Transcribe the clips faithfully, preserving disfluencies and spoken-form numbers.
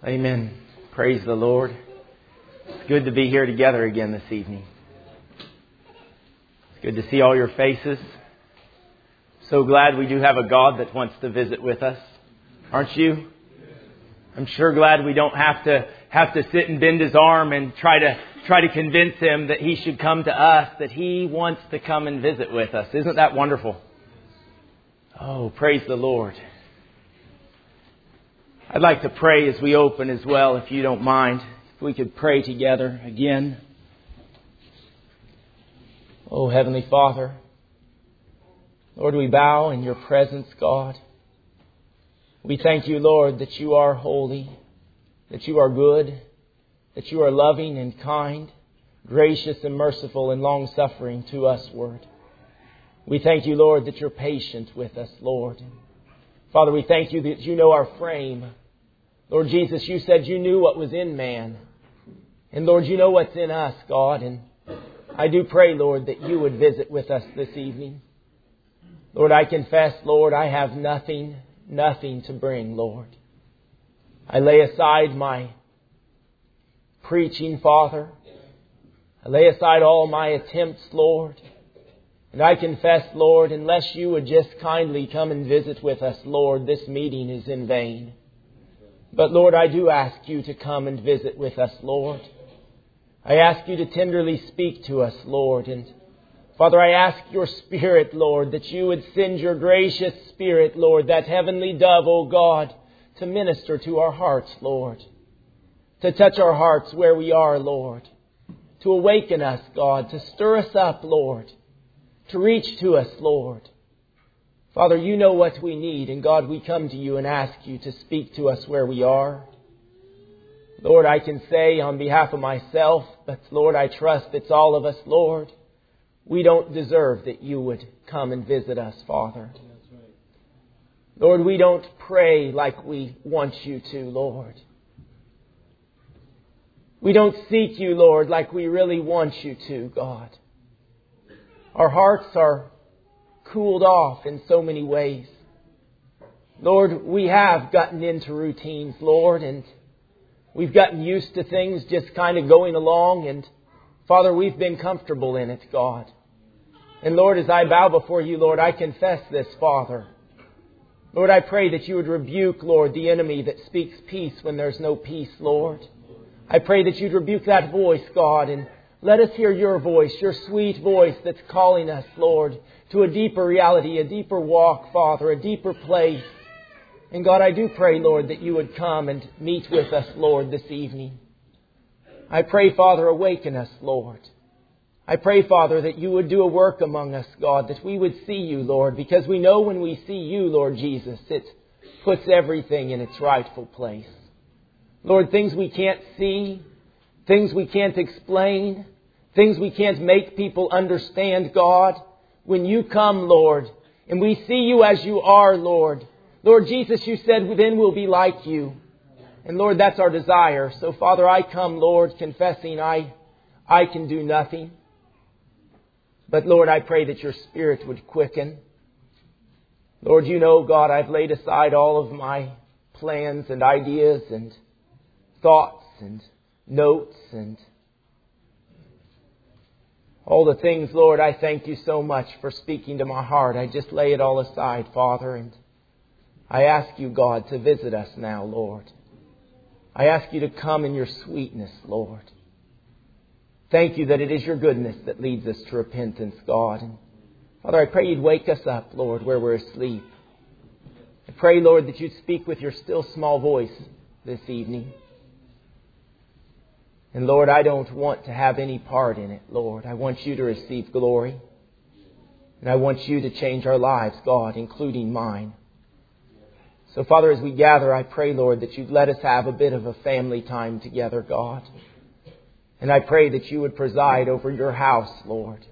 Amen. Praise the Lord. It's good to be here together again this evening. It's good to see all your faces. So glad we do have a God that wants to visit with us. Aren't you? I'm sure glad we don't have to have to sit and bend His arm and try to try to convince Him that He should come to us, that He wants to come and visit with us. Isn't that wonderful? Oh, praise the Lord. I'd like to pray as we open as well, if you don't mind. If we could pray together again. Oh, Heavenly Father, Lord, we bow in Your presence, God. We thank You, Lord, that You are holy, that You are good, that You are loving and kind, gracious and merciful and long-suffering to us, Lord. We thank You, Lord, that You're patient with us, Lord. Father, we thank You that You know our frame. Lord Jesus, You said You knew what was in man. And Lord, You know what's in us, God. And I do pray, Lord, that You would visit with us this evening. Lord, I confess, Lord, I have nothing, nothing to bring, Lord. I lay aside my preaching, Father. I lay aside all my attempts, Lord. And I confess, Lord, unless You would just kindly come and visit with us, Lord, this meeting is in vain. But Lord, I do ask You to come and visit with us, Lord. I ask You to tenderly speak to us, Lord. And Father, I ask Your Spirit, Lord, that You would send Your gracious Spirit, Lord, that heavenly dove, O God, to minister to our hearts, Lord. To touch our hearts where we are, Lord. To awaken us, God. To stir us up, Lord. To reach to us, Lord. Father, You know what we need. And God, we come to You and ask You to speak to us where we are. Lord, I can say on behalf of myself, but Lord, I trust it's all of us, Lord. We don't deserve that You would come and visit us, Father. Lord, we don't pray like we want You to, Lord. We don't seek You, Lord, like we really want You to, God. Our hearts are cooled off in so many ways. Lord, we have gotten into routines, Lord, and we've gotten used to things just kind of going along, and Father, we've been comfortable in it, God. And Lord, as I bow before You, Lord, I confess this, Father. Lord, I pray that You would rebuke, Lord, the enemy that speaks peace when there's no peace, Lord. I pray that You'd rebuke that voice, God, and let us hear Your voice, Your sweet voice that's calling us, Lord, to a deeper reality, a deeper walk, Father, a deeper place. And God, I do pray, Lord, that You would come and meet with us, Lord, this evening. I pray, Father, awaken us, Lord. I pray, Father, that You would do a work among us, God, that we would see You, Lord, because we know when we see You, Lord Jesus, it puts everything in its rightful place. Lord, things we can't see, things we can't explain, things we can't make people understand, God. When You come, Lord, and we see You as You are, Lord. Lord Jesus, You said then we'll be like You. And Lord, that's our desire. So Father, I come, Lord, confessing I, I can do nothing. But Lord, I pray that Your Spirit would quicken. Lord, You know, God, I've laid aside all of my plans and ideas and thoughts and notes and all the things, Lord. I thank You so much for speaking to my heart. I just lay it all aside, Father, and I ask You, God, to visit us now, Lord. I ask You to come in Your sweetness, Lord. Thank You that it is Your goodness that leads us to repentance, God. And Father, I pray You'd wake us up, Lord, where we're asleep. I pray, Lord, that You'd speak with Your still small voice this evening. And Lord, I don't want to have any part in it, Lord. I want You to receive glory. And I want You to change our lives, God, including mine. So, Father, as we gather, I pray, Lord, that You'd let us have a bit of a family time together, God. And I pray that You would preside over Your house, Lord.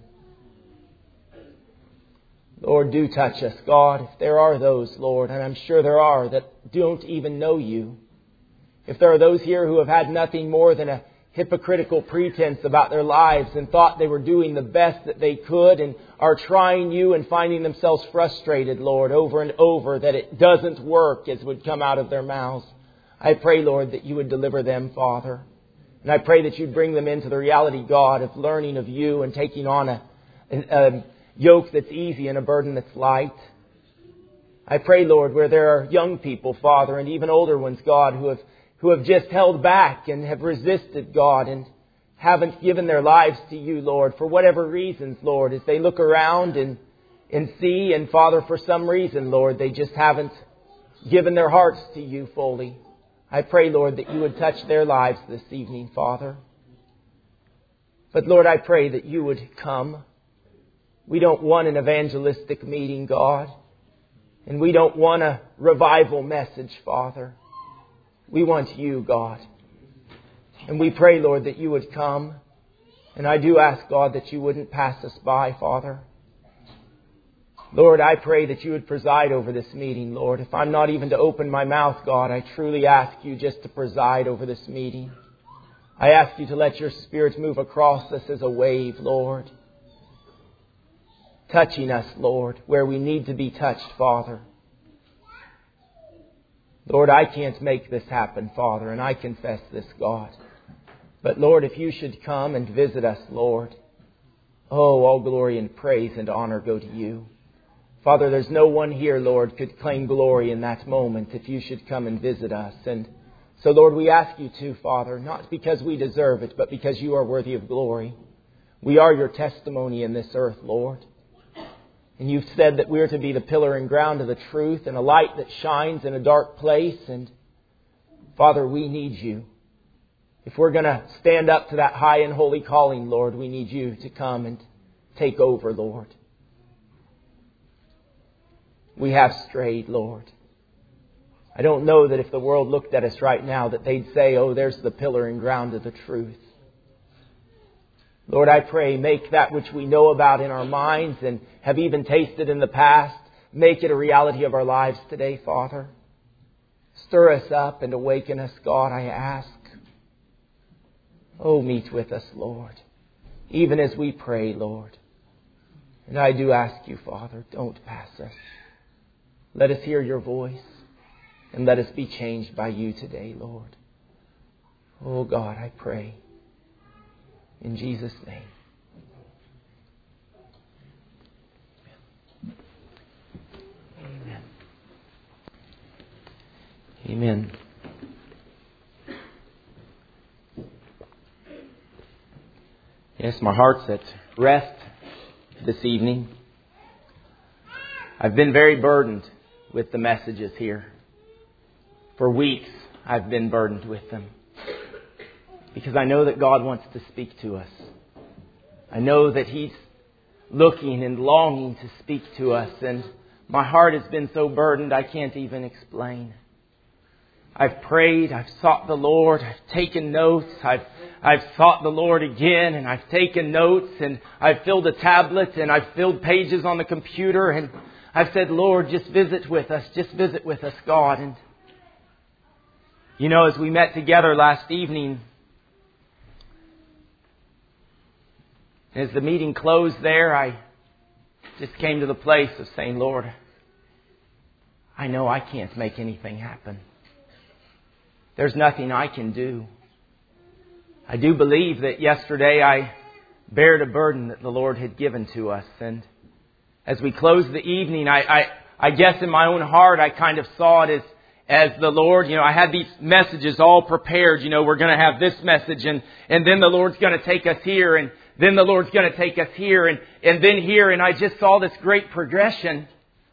Lord, do touch us, God. If there are those, Lord, and I'm sure there are, that don't even know You. If there are those here who have had nothing more than a hypocritical pretense about their lives and thought they were doing the best that they could and are trying you and finding themselves frustrated, Lord, over and over that it doesn't work as would come out of their mouths. I pray, Lord, that you would deliver them, Father. And I pray that you'd bring them into the reality, God, of learning of you and taking on a, a, a yoke that's easy and a burden that's light. I pray, Lord, where there are young people, Father, and even older ones, God, who have who have just held back and have resisted, God, and haven't given their lives to you, Lord, for whatever reasons, Lord, as they look around and, and see, and Father, for some reason, Lord, they just haven't given their hearts to you fully. I pray, Lord, that you would touch their lives this evening, Father. But Lord, I pray that you would come. We don't want an evangelistic meeting, God. And we don't want a revival message, Father. We want you, God. And we pray, Lord, that you would come. And I do ask, God, that you wouldn't pass us by, Father. Lord, I pray that you would preside over this meeting, Lord. If I'm not even to open my mouth, God, I truly ask you just to preside over this meeting. I ask you to let your Spirit move across us as a wave, Lord. Touching us, Lord, where we need to be touched, Father. Lord, I can't make this happen, Father, and I confess this, God. But Lord, if you should come and visit us, Lord, oh, all glory and praise and honor go to you. Father, there's no one here, Lord, could claim glory in that moment if you should come and visit us. And so, Lord, we ask you to, Father, not because we deserve it, but because you are worthy of glory. We are your testimony in this earth, Lord. And you've said that we are to be the pillar and ground of the truth and a light that shines in a dark place. And Father, we need you. If we're going to stand up to that high and holy calling, Lord, we need you to come and take over, Lord. We have strayed, Lord. I don't know that if the world looked at us right now that they'd say, oh, there's the pillar and ground of the truth. Lord, I pray, make that which we know about in our minds and have even tasted in the past, make it a reality of our lives today, Father. Stir us up and awaken us, God, I ask. Oh, meet with us, Lord, even as we pray, Lord. And I do ask you, Father, don't pass us. Let us hear your voice and let us be changed by you today, Lord. Oh, God, I pray. In Jesus' name. Amen. Amen. Yes, my heart's at rest this evening. I've been very burdened with the messages here. For weeks, I've been burdened with them. Because I know that God wants to speak to us. I know that He's looking and longing to speak to us. And my heart has been so burdened I can't even explain. I've prayed. I've sought the Lord. I've taken notes. I've I've sought the Lord again. And I've taken notes. And I've filled a tablet. And I've filled pages on the computer. And I've said, Lord, just visit with us. Just visit with us, God. And you know, as we met together last evening, as the meeting closed there, I just came to the place of saying, Lord, I know I can't make anything happen. There's nothing I can do. I do believe that yesterday I bared a burden that the Lord had given to us. And as we closed the evening, I, I, I guess in my own heart, I kind of saw it as As the Lord, you know, I had these messages all prepared. You know, we're going to have this message and, and then the Lord's going to take us here and then the Lord's going to take us here and, and then here. And I just saw this great progression.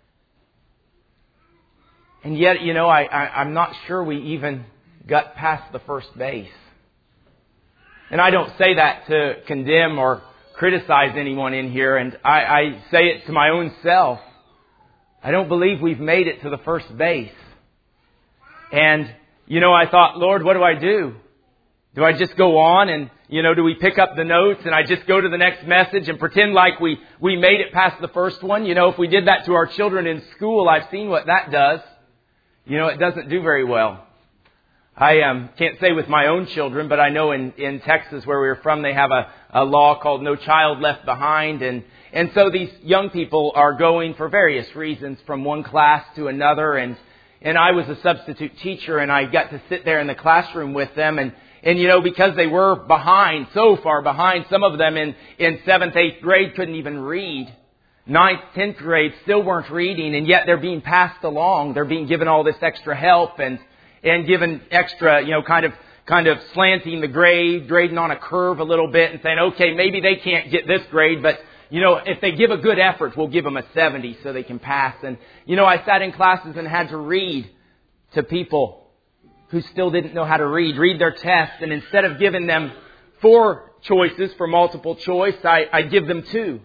And yet, you know, I, I, I'm not sure we even got past the first base. And I don't say that to condemn or criticize anyone in here. And I, I say it to my own self. I don't believe we've made it to the first base. And, you know, I thought, Lord, what do I do? Do I just go on and, you know, do we pick up the notes and I just go to the next message and pretend like we, we made it past the first one? You know, if we did that to our children in school, I've seen what that does. You know, it doesn't do very well. I um, can't say with my own children, but I know in, in Texas where we were from, they have a, a law called No Child Left Behind. And, and so these young people are going for various reasons from one class to another. And and I was a substitute teacher, and I got to sit there in the classroom with them. And, and you know, because they were behind, so far behind, some of them in, in seventh, eighth grade couldn't even read. Ninth, tenth grade still weren't reading, and yet they're being passed along. They're being given all this extra help and and given extra, you know, kind of kind of slanting the grade, grading on a curve a little bit, and saying, okay, maybe they can't get this grade, but you know, if they give a good effort, we'll give them a seventy so they can pass. And you know, I sat in classes and had to read to people who still didn't know how to read, read their test, and instead of giving them four choices for multiple choice, I I give them two.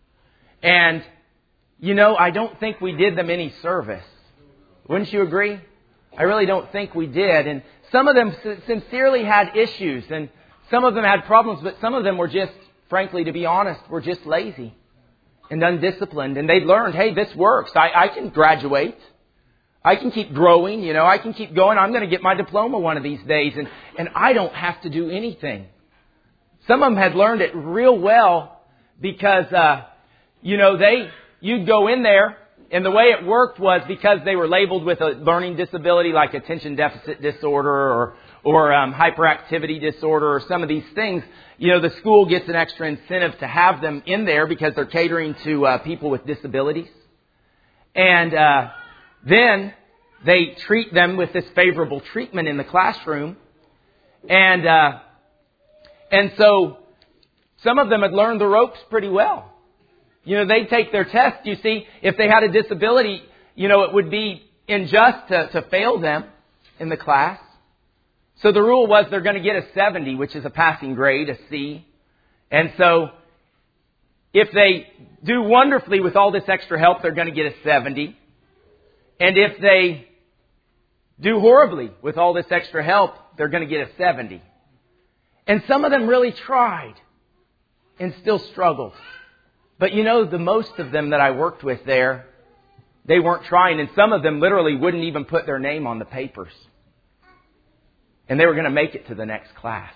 And, you know, I don't think we did them any service. Wouldn't you agree? I really don't think we did. And some of them sincerely had issues, and some of them had problems, but some of them were just, frankly, to be honest, were just lazy and undisciplined. And they learned, hey, this works. I, I can graduate. I can keep growing. You know, I can keep going. I'm going to get my diploma one of these days, and, and I don't have to do anything. Some of them had learned it real well because, uh, You know, they, you'd go in there, and the way it worked was because they were labeled with a learning disability like attention deficit disorder or, or um, hyperactivity disorder or some of these things. You know, the school gets an extra incentive to have them in there because they're catering to uh, people with disabilities. And uh, then they treat them with this favorable treatment in the classroom. And, uh, and so some of them had learned the ropes pretty well. You know, they'd take their test. You see, if they had a disability, you know, it would be unjust to, to fail them in the class. So the rule was they're going to get a seventy, which is a passing grade, a C. And so if they do wonderfully with all this extra help, they're going to get a seventy. And if they do horribly with all this extra help, they're going to get a seventy. And some of them really tried and still struggled. But you know, the most of them that I worked with there, they weren't trying. And some of them literally wouldn't even put their name on the papers. And they were going to make it to the next class.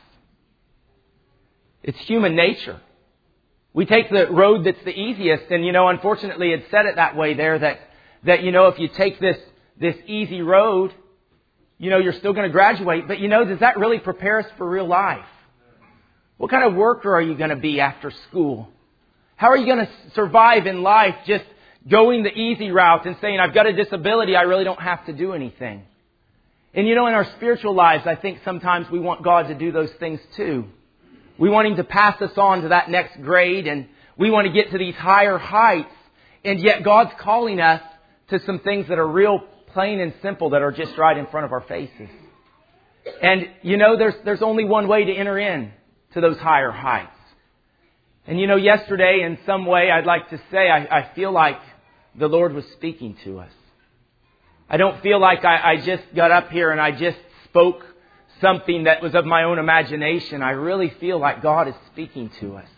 It's human nature. We take the road that's the easiest. And you know, unfortunately, it said it that way there that, that you know, if you take this, this easy road, you know, you're still going to graduate. But you know, does that really prepare us for real life? What kind of worker are you going to be after school? How are you going to survive in life just going the easy route and saying, I've got a disability, I really don't have to do anything? And you know, in our spiritual lives, I think sometimes we want God to do those things too. We want Him to pass us on to that next grade, and we want to get to these higher heights. And yet God's calling us to some things that are real plain and simple that are just right in front of our faces. And you know, there's, there's only one way to enter in to those higher heights. And you know, yesterday in some way, I'd like to say, I, I feel like the Lord was speaking to us. I don't feel like I, I just got up here and I just spoke something that was of my own imagination. I really feel like God is speaking to us.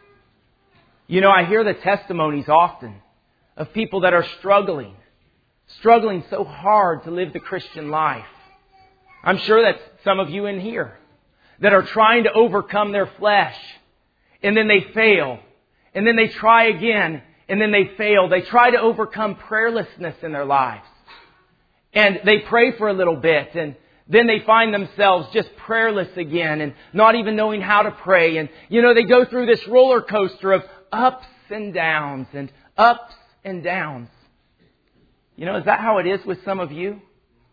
You know, I hear the testimonies often of people that are struggling, struggling so hard to live the Christian life. I'm sure that's some of you in here that are trying to overcome their flesh. And then they fail. And then they try again. And then they fail. They try to overcome prayerlessness in their lives. And they pray for a little bit. And then they find themselves just prayerless again. And not even knowing how to pray. And, you know, they go through this roller coaster of ups and downs. And ups and downs. You know, is that how it is with some of you?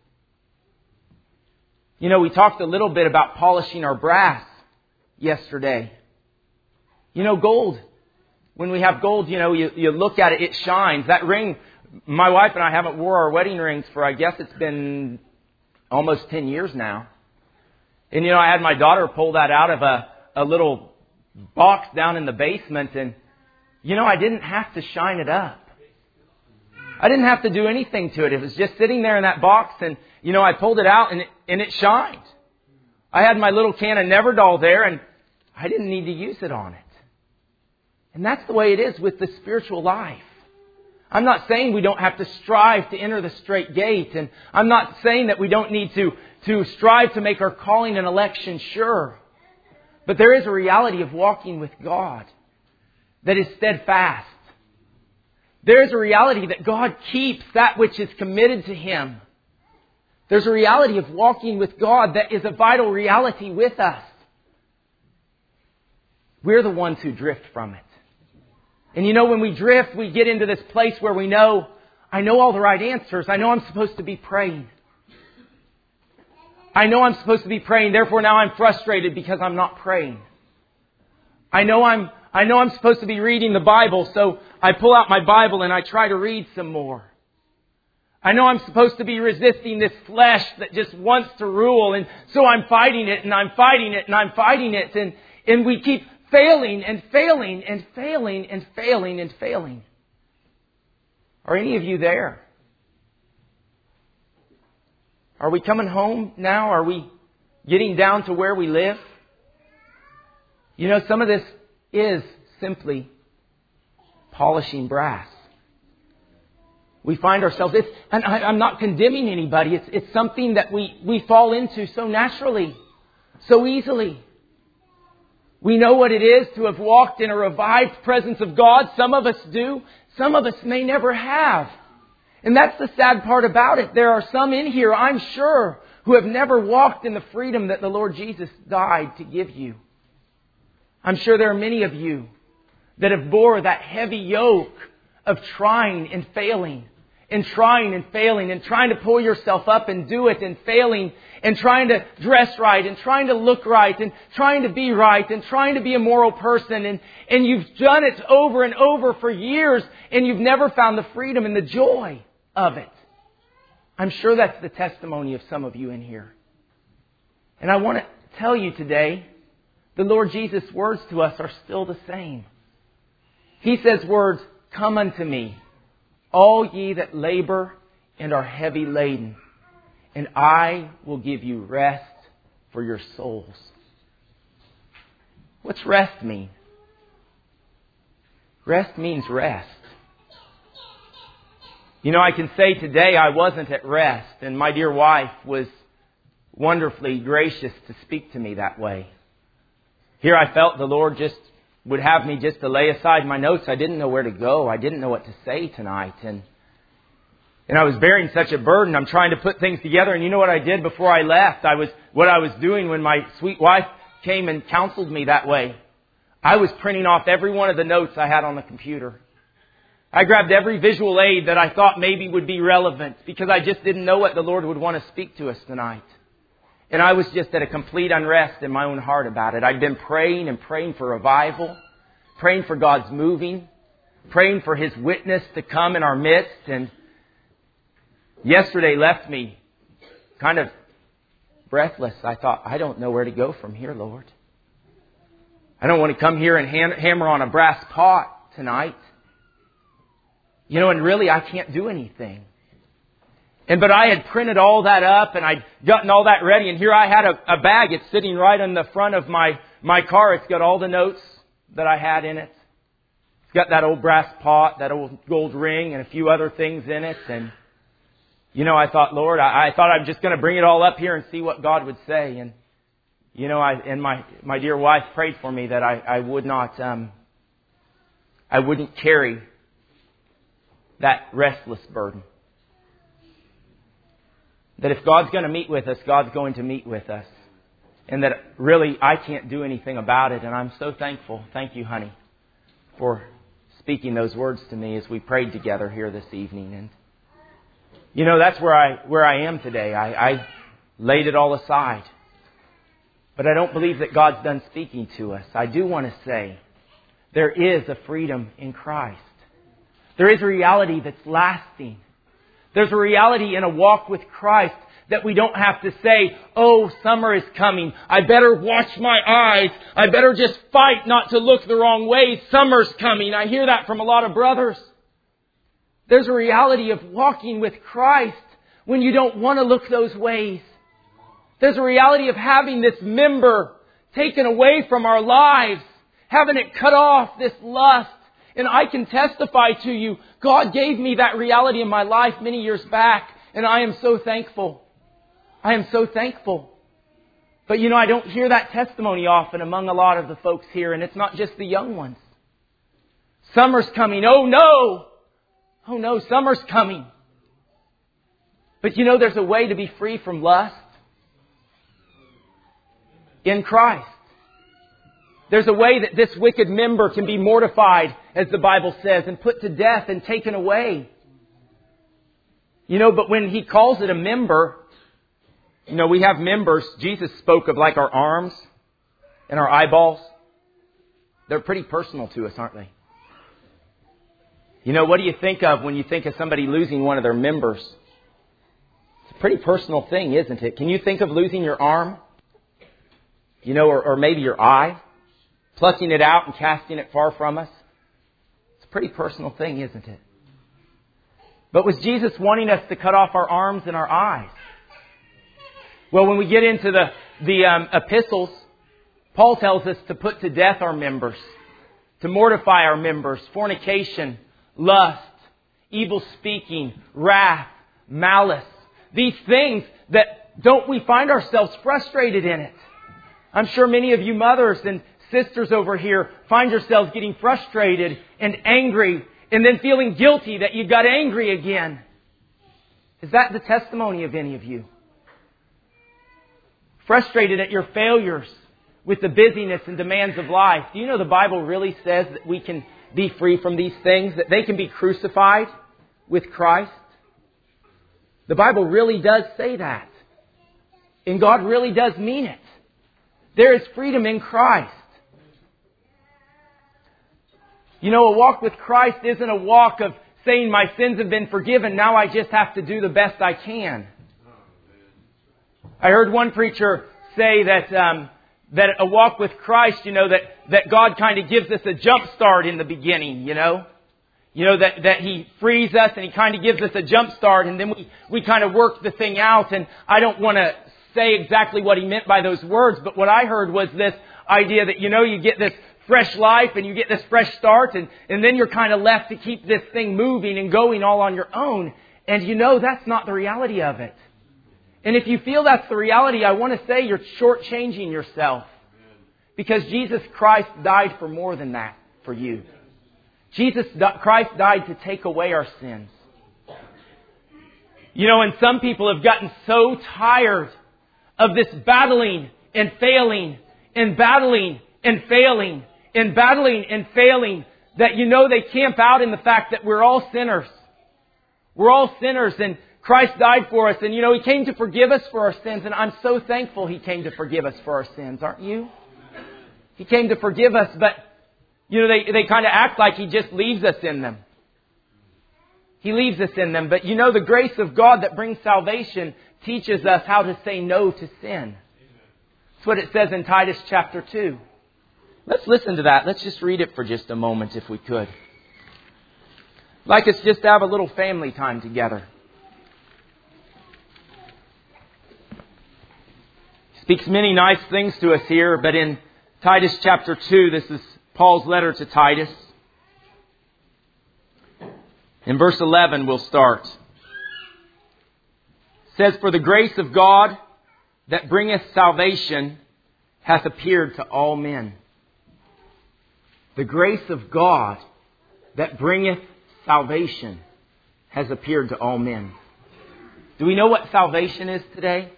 You know, we talked a little bit about polishing our brass yesterday. You know, gold. When we have gold, you know, you, you look at it, it shines. That ring, my wife and I haven't wore our wedding rings for, I guess it's been almost ten years now. And, you know, I had my daughter pull that out of a, a little box down in the basement. And, you know, I didn't have to shine it up. I didn't have to do anything to it. It was just sitting there in that box. And, you know, I pulled it out and it, and it shined. I had my little can of Neverdol there and I didn't need to use it on it. And that's the way it is with the spiritual life. I'm not saying we don't have to strive to enter the straight gate. And I'm not saying that we don't need to, to strive to make our calling and election sure. But there is a reality of walking with God that is steadfast. There is a reality that God keeps that which is committed to Him. There's a reality of walking with God that is a vital reality with us. We're the ones who drift from it. And you know, when we drift, we get into this place where we know, I know all the right answers. I know I'm supposed to be praying. I know I'm supposed to be praying. Therefore, now I'm frustrated because I'm not praying. I know I'm, I know I'm supposed to be reading the Bible, so I pull out my Bible and I try to read some more. I know I'm supposed to be resisting this flesh that just wants to rule, and so I'm fighting it and I'm fighting it and I'm fighting it, and, and we keep failing and failing and failing and failing and failing. Are any of you there? Are we coming home now? Are we getting down to where we live? You know, some of this is simply polishing brass. We find ourselves, it's, and I, I'm not condemning anybody. It's, it's something that we, we fall into so naturally, so easily. We know what it is to have walked in a revived presence of God. Some of us do. Some of us may never have. And that's the sad part about it. There are some in here, I'm sure, who have never walked in the freedom that the Lord Jesus died to give you. I'm sure there are many of you that have bore that heavy yoke of trying and failing, and trying and failing, and trying to pull yourself up and do it, and failing, and trying to dress right, and trying to look right, and trying to be right, and trying to be a moral person. And, and you've done it over and over for years, and you've never found the freedom and the joy of it. I'm sure that's the testimony of some of you in here. And I want to tell you today, the Lord Jesus' words to us are still the same. He says words, "Come unto me, all ye that labor and are heavy laden, and I will give you rest for your souls." What's rest mean? Rest means rest. You know, I can say today I wasn't at rest, and my dear wife was wonderfully gracious to speak to me that way. Here I felt the Lord just would have me just to lay aside my notes. I didn't know where to go. I didn't know what to say tonight. And and I was bearing such a burden. I'm trying to put things together. And you know what I did before I left? I was what I was doing when my sweet wife came and counseled me that way. I was printing off every one of the notes I had on the computer. I grabbed every visual aid that I thought maybe would be relevant, because I just didn't know what the Lord would want to speak to us tonight. And I was just at a complete unrest in my own heart about it. I'd been praying and praying for revival, praying for God's moving, praying for His witness to come in our midst. And yesterday left me kind of breathless. I thought, I don't know where to go from here, Lord. I don't want to come here and ham- hammer on a brass pot tonight. You know, and really I can't do anything. And but I had printed all that up and I'd gotten all that ready. And here I had a, a bag. It's sitting right on the front of my, my car. It's got all the notes that I had in it. It's got that old brass pot, that old gold ring, and a few other things in it. And, you know, I thought, Lord, I, I thought I'm just going to bring it all up here and see what God would say. And, you know, I and my, my dear wife prayed for me that I, I would not, um, I wouldn't carry that restless burden. That if God's going to meet with us, God's going to meet with us. And that really I can't do anything about it. And I'm so thankful. Thank you, honey, for speaking those words to me as we prayed together here this evening. And, you know, that's where I where I am today. I, I laid it all aside. But I don't believe that God's done speaking to us. I do want to say there is a freedom in Christ. There is a reality that's lasting. There's a reality in a walk with Christ that we don't have to say, oh, summer is coming. I better watch my eyes. I better just fight not to look the wrong way. Summer's coming. I hear that from a lot of brothers. There's a reality of walking with Christ when you don't want to look those ways. There's a reality of having this member taken away from our lives, having it cut off, this lust. And I can testify to you, God gave me that reality in my life many years back. And I am so thankful. I am so thankful. But you know, I don't hear that testimony often among a lot of the folks here. And it's not just the young ones. Summer's coming. Oh no! Oh no, summer's coming. But you know, there's a way to be free from lust in Christ. There's a way that this wicked member can be mortified, as the Bible says, and put to death and taken away. You know, but when He calls it a member, you know, we have members. Jesus spoke of like our arms and our eyeballs. They're pretty personal to us, aren't they? You know, what do you think of when you think of somebody losing one of their members? It's a pretty personal thing, isn't it? Can you think of losing your arm? You know, or, or maybe your eye? Plucking it out and casting it far from us? It's a pretty personal thing, isn't it? But was Jesus wanting us to cut off our arms and our eyes? Well, when we get into the, the um, epistles, Paul tells us to put to death our members, to mortify our members, fornication, lust, evil speaking, wrath, malice. These things that don't we find ourselves frustrated in it. I'm sure many of you mothers and sisters over here find yourselves getting frustrated and angry and then feeling guilty that you got angry again. Is that the testimony of any of you? Frustrated at your failures with the busyness and demands of life. Do you know the Bible really says that we can be free from these things? That they can be crucified with Christ? The Bible really does say that. And God really does mean it. There is freedom in Christ. You know, a walk with Christ isn't a walk of saying my sins have been forgiven, now I just have to do the best I can. I heard one preacher say that um, that a walk with Christ, you know, that, that God kind of gives us a jump start in the beginning, you know. You know, that, that He frees us and He kind of gives us a jump start and then we, we kind of work the thing out. And I don't want to say exactly what he meant by those words, but what I heard was this idea that, you know, you get this fresh life and you get this fresh start and, and then you're kind of left to keep this thing moving and going all on your own. And you know, that's not the reality of it. And if you feel that's the reality, I want to say you're shortchanging yourself. Because Jesus Christ died for more than that for you. Jesus Christ died to take away our sins. You know, and some people have gotten so tired of this battling and failing and battling and failing and battling and failing that, you know, they camp out in the fact that we're all sinners. We're all sinners and Christ died for us. And, you know, He came to forgive us for our sins. And I'm so thankful He came to forgive us for our sins. Aren't you? He came to forgive us, but, you know, they, they kind of act like He just leaves us in them. He leaves us in them. But, you know, the grace of God that brings salvation teaches us how to say no to sin. That's what it says in Titus chapter two. Let's listen to that. Let's just read it for just a moment if we could. Like us just to have a little family time together. Speaks many nice things to us here, but in Titus chapter two, this is Paul's letter to Titus. In verse eleven we'll start. It says, "For the grace of God that bringeth salvation hath appeared to all men." The grace of God that bringeth salvation has appeared to all men. Do we know what salvation is today?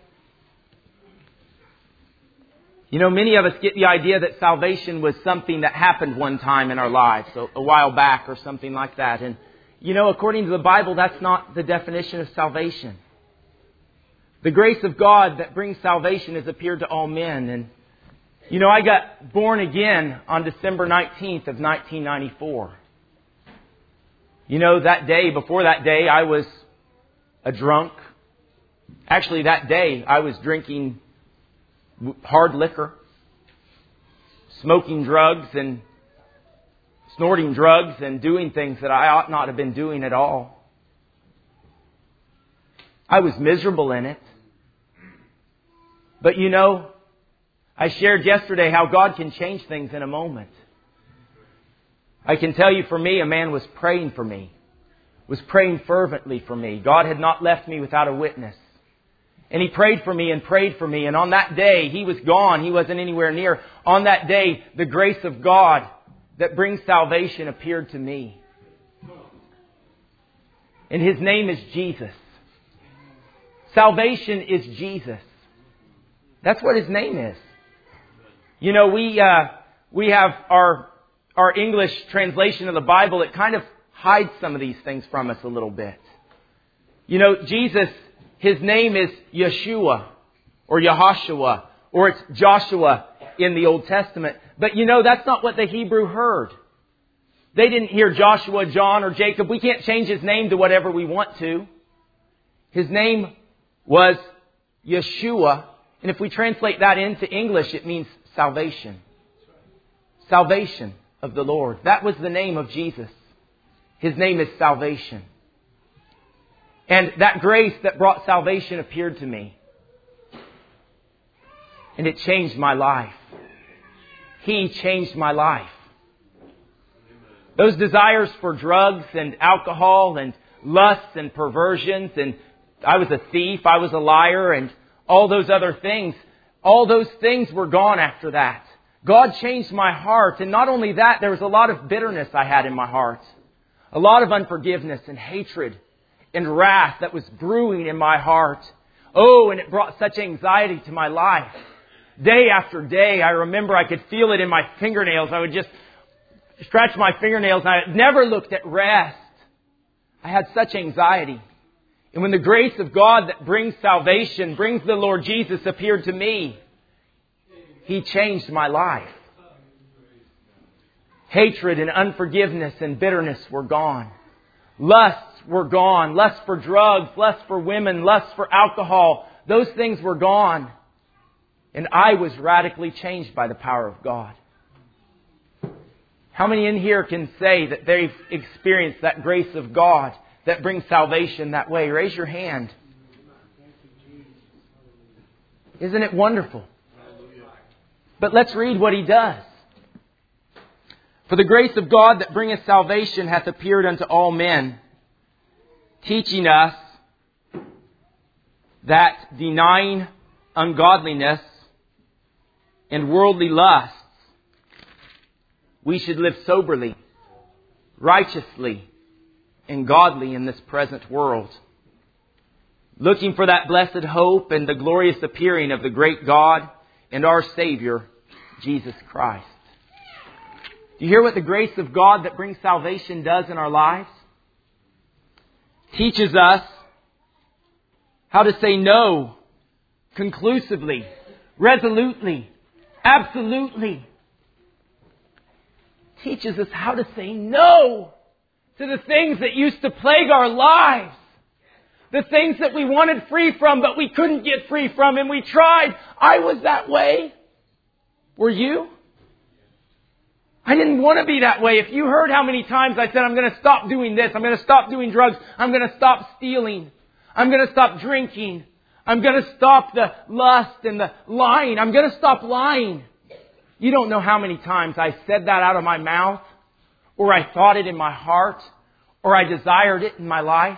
You know, many of us get the idea that salvation was something that happened one time in our lives, a, a while back or something like that. And, you know, according to the Bible, that's not the definition of salvation. The grace of God that brings salvation has appeared to all men. And, you know, I got born again on December nineteenth of nineteen ninety-four. You know, that day, before that day, I was a drunk. Actually, that day, I was drinking hard liquor, smoking drugs and snorting drugs and doing things that I ought not have been doing at all. I was miserable in it. But you know, I shared yesterday how God can change things in a moment. I can tell you for me, a man was praying for me, was praying fervently for me. God had not left me without a witness. And he prayed for me and prayed for me. And on that day, he was gone. He wasn't anywhere near. On that day, the grace of God that brings salvation appeared to me. And His name is Jesus. Salvation is Jesus. That's what His name is. You know, we uh, we have our our English translation of the Bible. It kind of hides some of these things from us a little bit. You know, Jesus, His name is Yeshua or Yehoshua, or it's Joshua in the Old Testament. But you know, that's not what the Hebrew heard. They didn't hear Joshua, John, or Jacob. We can't change His name to whatever we want to. His name was Yeshua. And if we translate that into English, it means salvation. Salvation of the Lord. That was the name of Jesus. His name is salvation. And that grace that brought salvation appeared to me. And it changed my life. He changed my life. Those desires for drugs and alcohol and lusts and perversions, and I was a thief, I was a liar, and all those other things, all those things were gone after that. God changed my heart. And not only that, there was a lot of bitterness I had in my heart. A lot of unforgiveness and hatred and wrath that was brewing in my heart. Oh, and it brought such anxiety to my life. Day after day, I remember I could feel it in my fingernails. I would just scratch my fingernails, and I never looked at rest. I had such anxiety. And when the grace of God that brings salvation, brings the Lord Jesus, appeared to me, He changed my life. Hatred and unforgiveness and bitterness were gone. Lusts were gone. Lust for drugs, lust for women, lust for alcohol. Those things were gone. And I was radically changed by the power of God. How many in here can say that they've experienced that grace of God that brings salvation that way? Raise your hand. Isn't it wonderful? But let's read what He does. For the grace of God that bringeth salvation hath appeared unto all men, teaching us that denying ungodliness and worldly lusts, we should live soberly, righteously, and godly in this present world, looking for that blessed hope and the glorious appearing of the great God and our Savior, Jesus Christ. Do you hear what the grace of God that brings salvation does in our lives? Teaches us how to say no conclusively, resolutely, absolutely. Teaches us how to say no to the things that used to plague our lives. The things that we wanted free from, but we couldn't get free from, and we tried. I was that way. Were you? I didn't want to be that way. If you heard how many times I said, I'm going to stop doing this, I'm going to stop doing drugs, I'm going to stop stealing, I'm going to stop drinking, I'm going to stop the lust and the lying, I'm going to stop lying. You don't know how many times I said that out of my mouth, or I thought it in my heart, or I desired it in my life.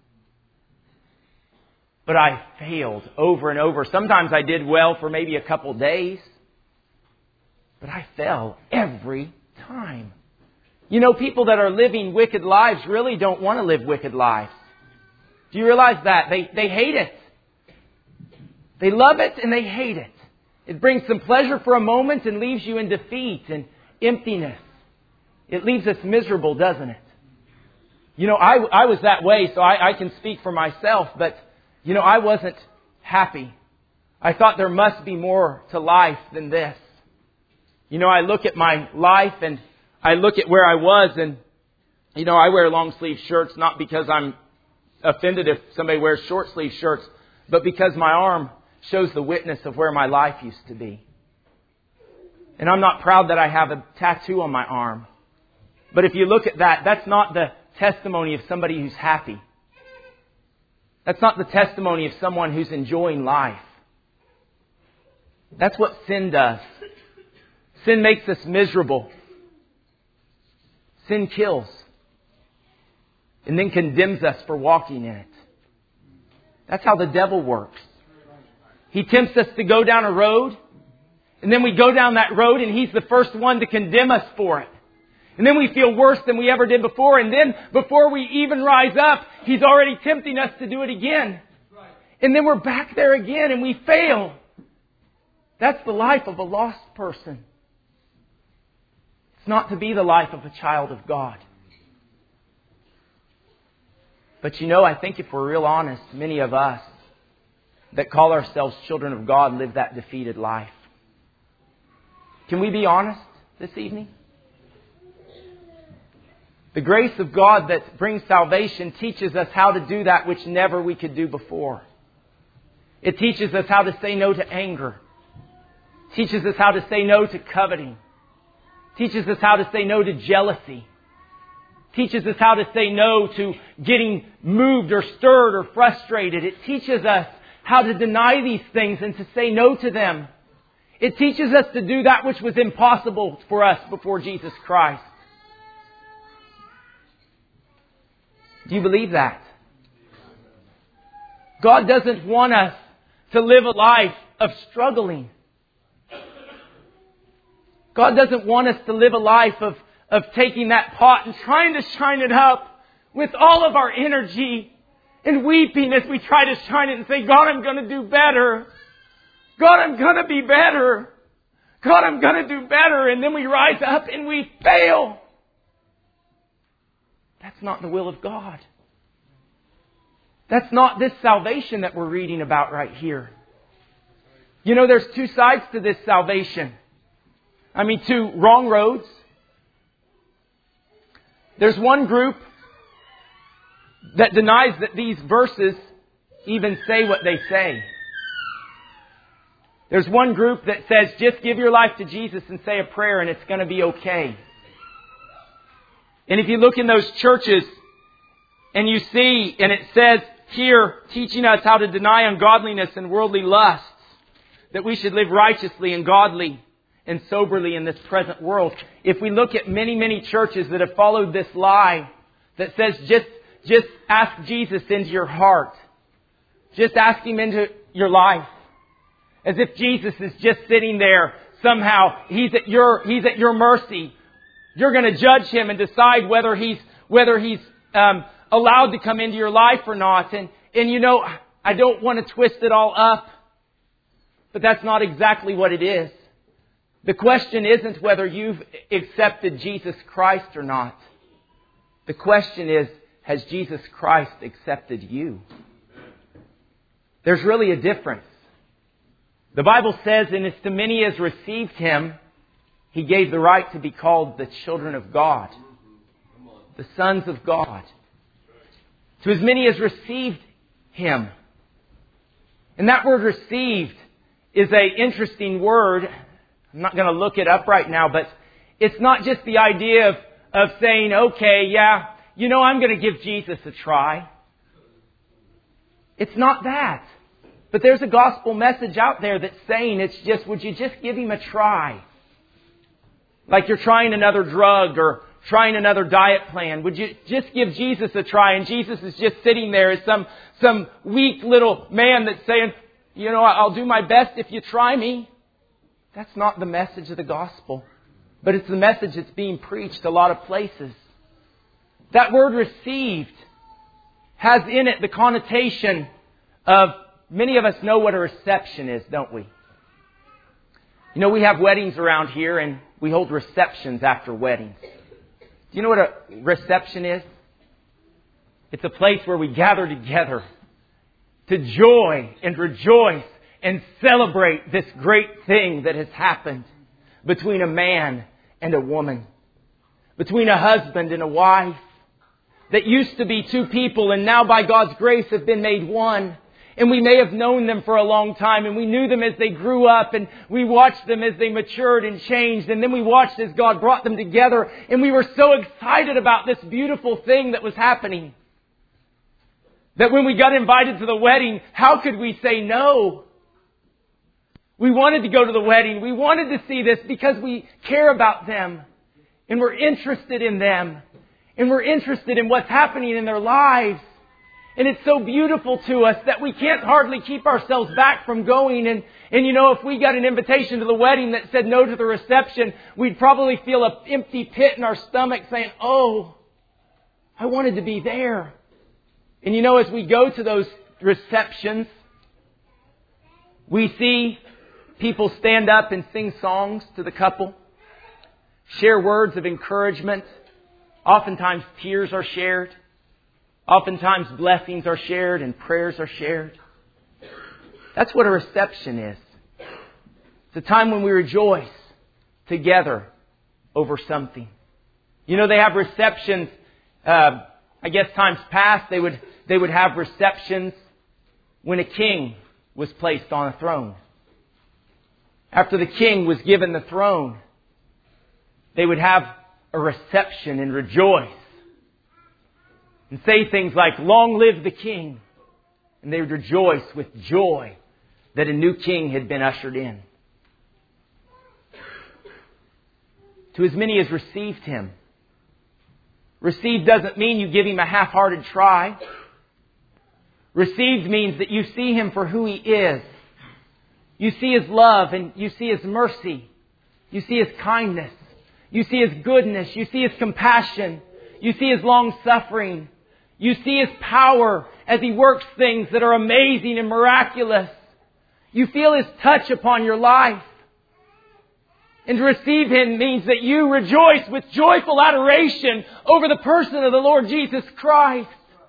But I failed over and over. Sometimes I did well for maybe a couple days, but I fell every time. You know, people that are living wicked lives really don't want to live wicked lives. Do you realize that? They, they hate it. They love it and they hate it. It brings some pleasure for a moment and leaves you in defeat and emptiness. It leaves us miserable, doesn't it? You know, I, I was that way, so I, I can speak for myself, but, you know, I wasn't happy. I thought there must be more to life than this. You know, I look at my life and I look at where I was, and, you know, I wear long sleeve shirts not because I'm offended if somebody wears short sleeve shirts, but because my arm shows the witness of where my life used to be. And I'm not proud that I have a tattoo on my arm. But if you look at that, that's not the testimony of somebody who's happy. That's not the testimony of someone who's enjoying life. That's what sin does. Sin makes us miserable. Sin kills. And then condemns us for walking in it. That's how the devil works. He tempts us to go down a road, and then we go down that road and he's the first one to condemn us for it. And then we feel worse than we ever did before, and then before we even rise up, he's already tempting us to do it again. And then we're back there again and we fail. That's the life of a lost person. It's not to be the life of a child of God. But you know, I think if we're real honest, many of us that call ourselves children of God live that defeated life. Can we be honest this evening? The grace of God that brings salvation teaches us how to do that which never we could do before. It teaches us how to say no to anger. It teaches us how to say no to coveting. It teaches us how to say no to jealousy. It teaches us how to say no to getting moved or stirred or frustrated. It teaches us how to deny these things and to say no to them. It teaches us to do that which was impossible for us before Jesus Christ. Do you believe that? God doesn't want us to live a life of struggling. God doesn't want us to live a life of, of taking that pot and trying to shine it up with all of our energy and weeping as we try to shine it and say, God, I'm going to do better. God, I'm going to be better. God, I'm going to do better. And then we rise up and we fail. That's not the will of God. That's not this salvation that we're reading about right here. You know, there's two sides to this salvation. I mean, two wrong roads. There's one group that denies that these verses even say what they say. There's one group that says, just give your life to Jesus and say a prayer and it's going to be okay. And if you look in those churches and you see, and it says here, teaching us how to deny ungodliness and worldly lusts, that we should live righteously and godly and soberly in this present world. If we look at many, many churches that have followed this lie that says just, just ask Jesus into your heart. Just ask Him into your life. As if Jesus is just sitting there somehow. He's at your, He's at your mercy. You're going to judge Him and decide whether He's, whether He's um, allowed to come into your life or not. And, and you know, I don't want to twist it all up. But that's not exactly what it is. The question isn't whether you've accepted Jesus Christ or not. The question is, has Jesus Christ accepted you? There's really a difference. The Bible says, and as to many as received Him, He gave the right to be called the children of God, the sons of God. To as many as received Him. And that word received is an interesting word. I'm not going to look it up right now, but it's not just the idea of, of saying, okay, yeah, you know, I'm going to give Jesus a try. It's not that. But there's a gospel message out there that's saying it's just, would you just give Him a try? Like you're trying another drug or trying another diet plan. Would you just give Jesus a try? And Jesus is just sitting there as some, some weak little man that's saying, you know, I'll do my best if you try me. That's not the message of the gospel. But it's the message that's being preached a lot of places. That word received has in it the connotation of, many of us know what a reception is, don't we? You know, we have weddings around here and we hold receptions after weddings. Do you know what a reception is? It's a place where we gather together to joy and rejoice and celebrate this great thing that has happened between a man and a woman, between a husband and a wife, that used to be two people and now by God's grace have been made one. And we may have known them for a long time and we knew them as they grew up and we watched them as they matured and changed. And then we watched as God brought them together and we were so excited about this beautiful thing that was happening. That when we got invited to the wedding, how could we say no? We wanted to go to the wedding. We wanted to see this because we care about them and we're interested in them and we're interested in what's happening in their lives. And it's so beautiful to us that we can't hardly keep ourselves back from going. And, and you know, if we got an invitation to the wedding that said no to the reception, we'd probably feel an empty pit in our stomach saying, oh, I wanted to be there. And you know, as we go to those receptions, We see people stand up and sing songs to the couple, share words of encouragement. Oftentimes tears are shared. Oftentimes blessings are shared and prayers are shared. That's what a reception is. It's a time when we rejoice together over something. You know, they have receptions, uh, I guess times past, they would, they would have receptions when a king was placed on a throne. After the king was given the throne, they would have a reception and rejoice. And say things like, "Long live the king." And they would rejoice with joy that a new king had been ushered in. To as many as received Him. Received doesn't mean you give Him a half-hearted try. Received means that you see Him for who He is. You see His love and you see His mercy. You see His kindness. You see His goodness. You see His compassion. You see His long-suffering. You see His power as He works things that are amazing and miraculous. You feel His touch upon your life. And to receive Him means that you rejoice with joyful adoration over the person of the Lord Jesus Christ.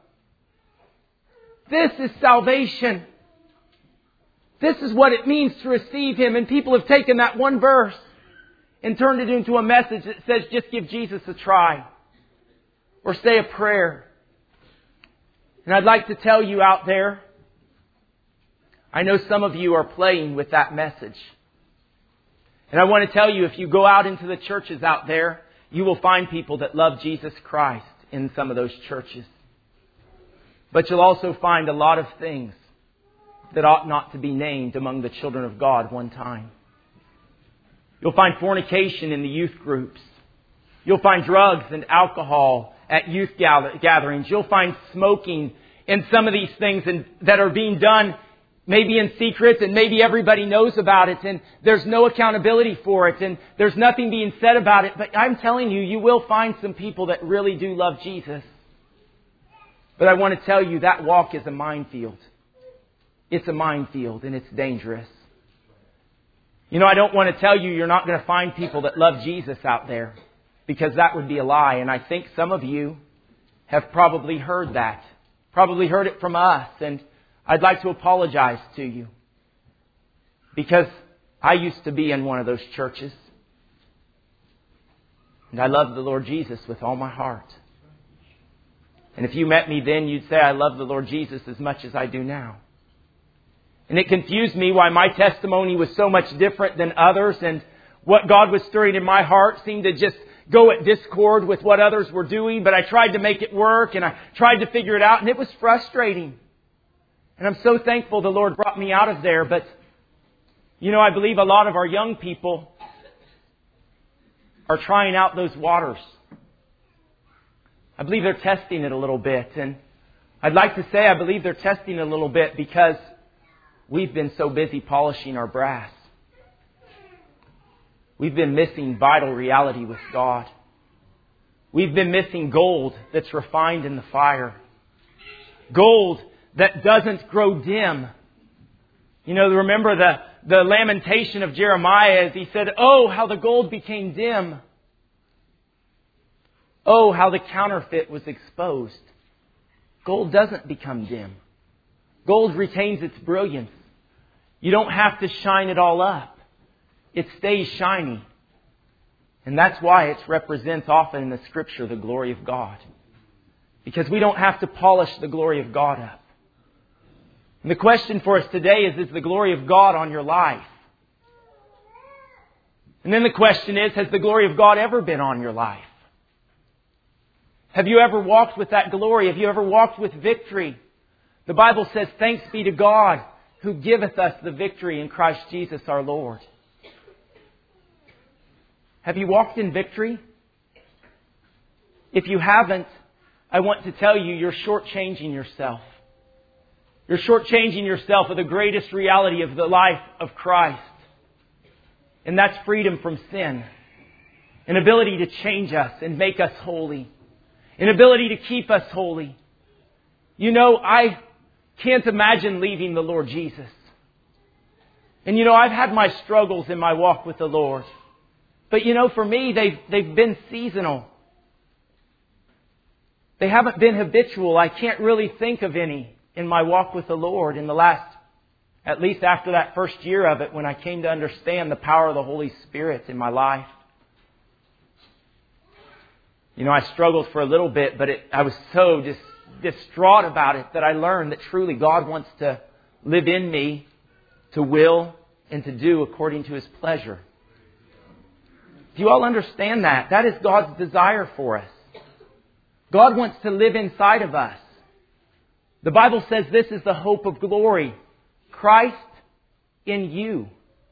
This is salvation. This is what it means to receive Him. And people have taken that one verse and turned it into a message that says, just give Jesus a try. Or say a prayer. And I'd like to tell you out there, I know some of you are playing with that message. And I want to tell you, if you go out into the churches out there, you will find people that love Jesus Christ in some of those churches. But you'll also find a lot of things that ought not to be named among the children of God one time. You'll find fornication in the youth groups. You'll find drugs and alcohol at youth gatherings. You'll find smoking in some of these things and, that are being done maybe in secret, and maybe everybody knows about it, and there's no accountability for it, and there's nothing being said about it. But I'm telling you, you will find some people that really do love Jesus. But I want to tell you, that walk is a minefield. It's a minefield, and it's dangerous. You know, I don't want to tell you you're not going to find people that love Jesus out there, because that would be a lie. And I think some of you have probably heard that. Probably heard it from us. And I'd like to apologize to you. Because I used to be in one of those churches. And I loved the Lord Jesus with all my heart. And if you met me then, you'd say I love the Lord Jesus as much as I do now. And it confused me why my testimony was so much different than others. And what God was stirring in my heart seemed to just go at discord with what others were doing. But I tried to make it work and I tried to figure it out. And it was frustrating. And I'm so thankful the Lord brought me out of there. But, you know, I believe a lot of our young people are trying out those waters. I believe they're testing it a little bit. And I'd like to say I believe they're testing it a little bit because we've been so busy polishing our brass. We've been missing vital reality with God. We've been missing gold that's refined in the fire. Gold that doesn't grow dim. You know, remember the, the lamentation of Jeremiah as he said, "Oh, how the gold became dim. Oh, how the counterfeit was exposed." Gold doesn't become dim. Gold retains its brilliance. You don't have to shine it all up. It stays shiny. And that's why it represents often in the Scripture the glory of God. Because we don't have to polish the glory of God up. And the question for us today is, is the glory of God on your life? And then the question is, has the glory of God ever been on your life? Have you ever walked with that glory? Have you ever walked with victory? The Bible says, "Thanks be to God who giveth us the victory in Christ Jesus our Lord." Have you walked in victory? If you haven't, I want to tell you, you're shortchanging yourself. You're shortchanging yourself of the greatest reality of the life of Christ. And that's freedom from sin. An ability to change us and make us holy. An ability to keep us holy. You know, I can't imagine leaving the Lord Jesus. And you know, I've had my struggles in my walk with the Lord. But you know, for me, they've, they've been seasonal. They haven't been habitual. I can't really think of any in my walk with the Lord in the last, at least after that first year of it, when I came to understand the power of the Holy Spirit in my life. You know, I struggled for a little bit, but it, I was so dis, distraught about it that I learned that truly God wants to live in me, to will and to do according to His pleasure. Do you all understand that? That is God's desire for us. God wants to live inside of us. The Bible says this is the hope of glory. Christ in you.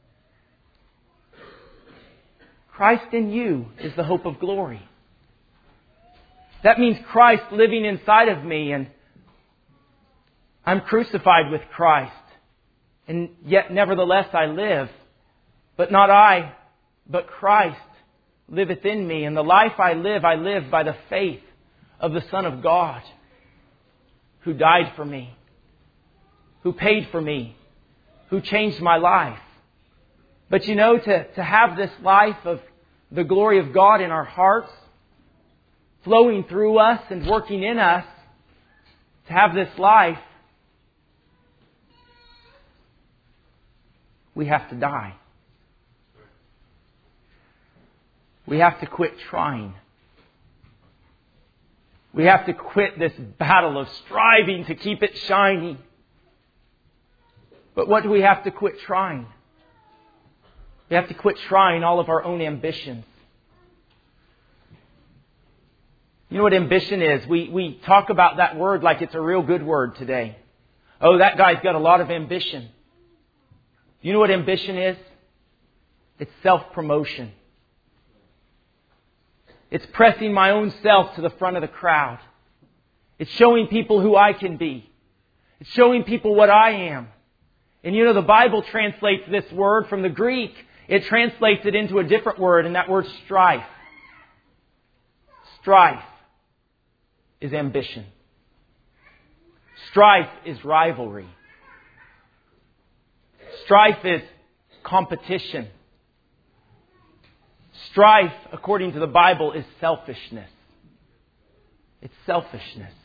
Christ in you is the hope of glory. That means Christ living inside of me, and I'm crucified with Christ. And yet nevertheless I live. But not I, but Christ liveth in me. And the life I live, I live by the faith of the Son of God, who died for me, who paid for me, who changed my life. But you know, to, to have this life of the glory of God in our hearts, flowing through us and working in us, to have this life, we have to die. We have to quit trying. We have to quit this battle of striving to keep it shining. But what do we have to quit trying? We have to quit trying all of our own ambitions. You know what ambition is? We, we talk about that word like it's a real good word today. Oh, that guy's got a lot of ambition. You know what ambition is? It's self-promotion. It's pressing my own self to the front of the crowd. It's showing people who I can be. It's showing people what I am. And you know, the Bible translates this word from the Greek. It translates it into a different word, and that word strife. Strife is ambition. Strife is rivalry. Strife is competition. Strife, according to the Bible, is selfishness. It's selfishness.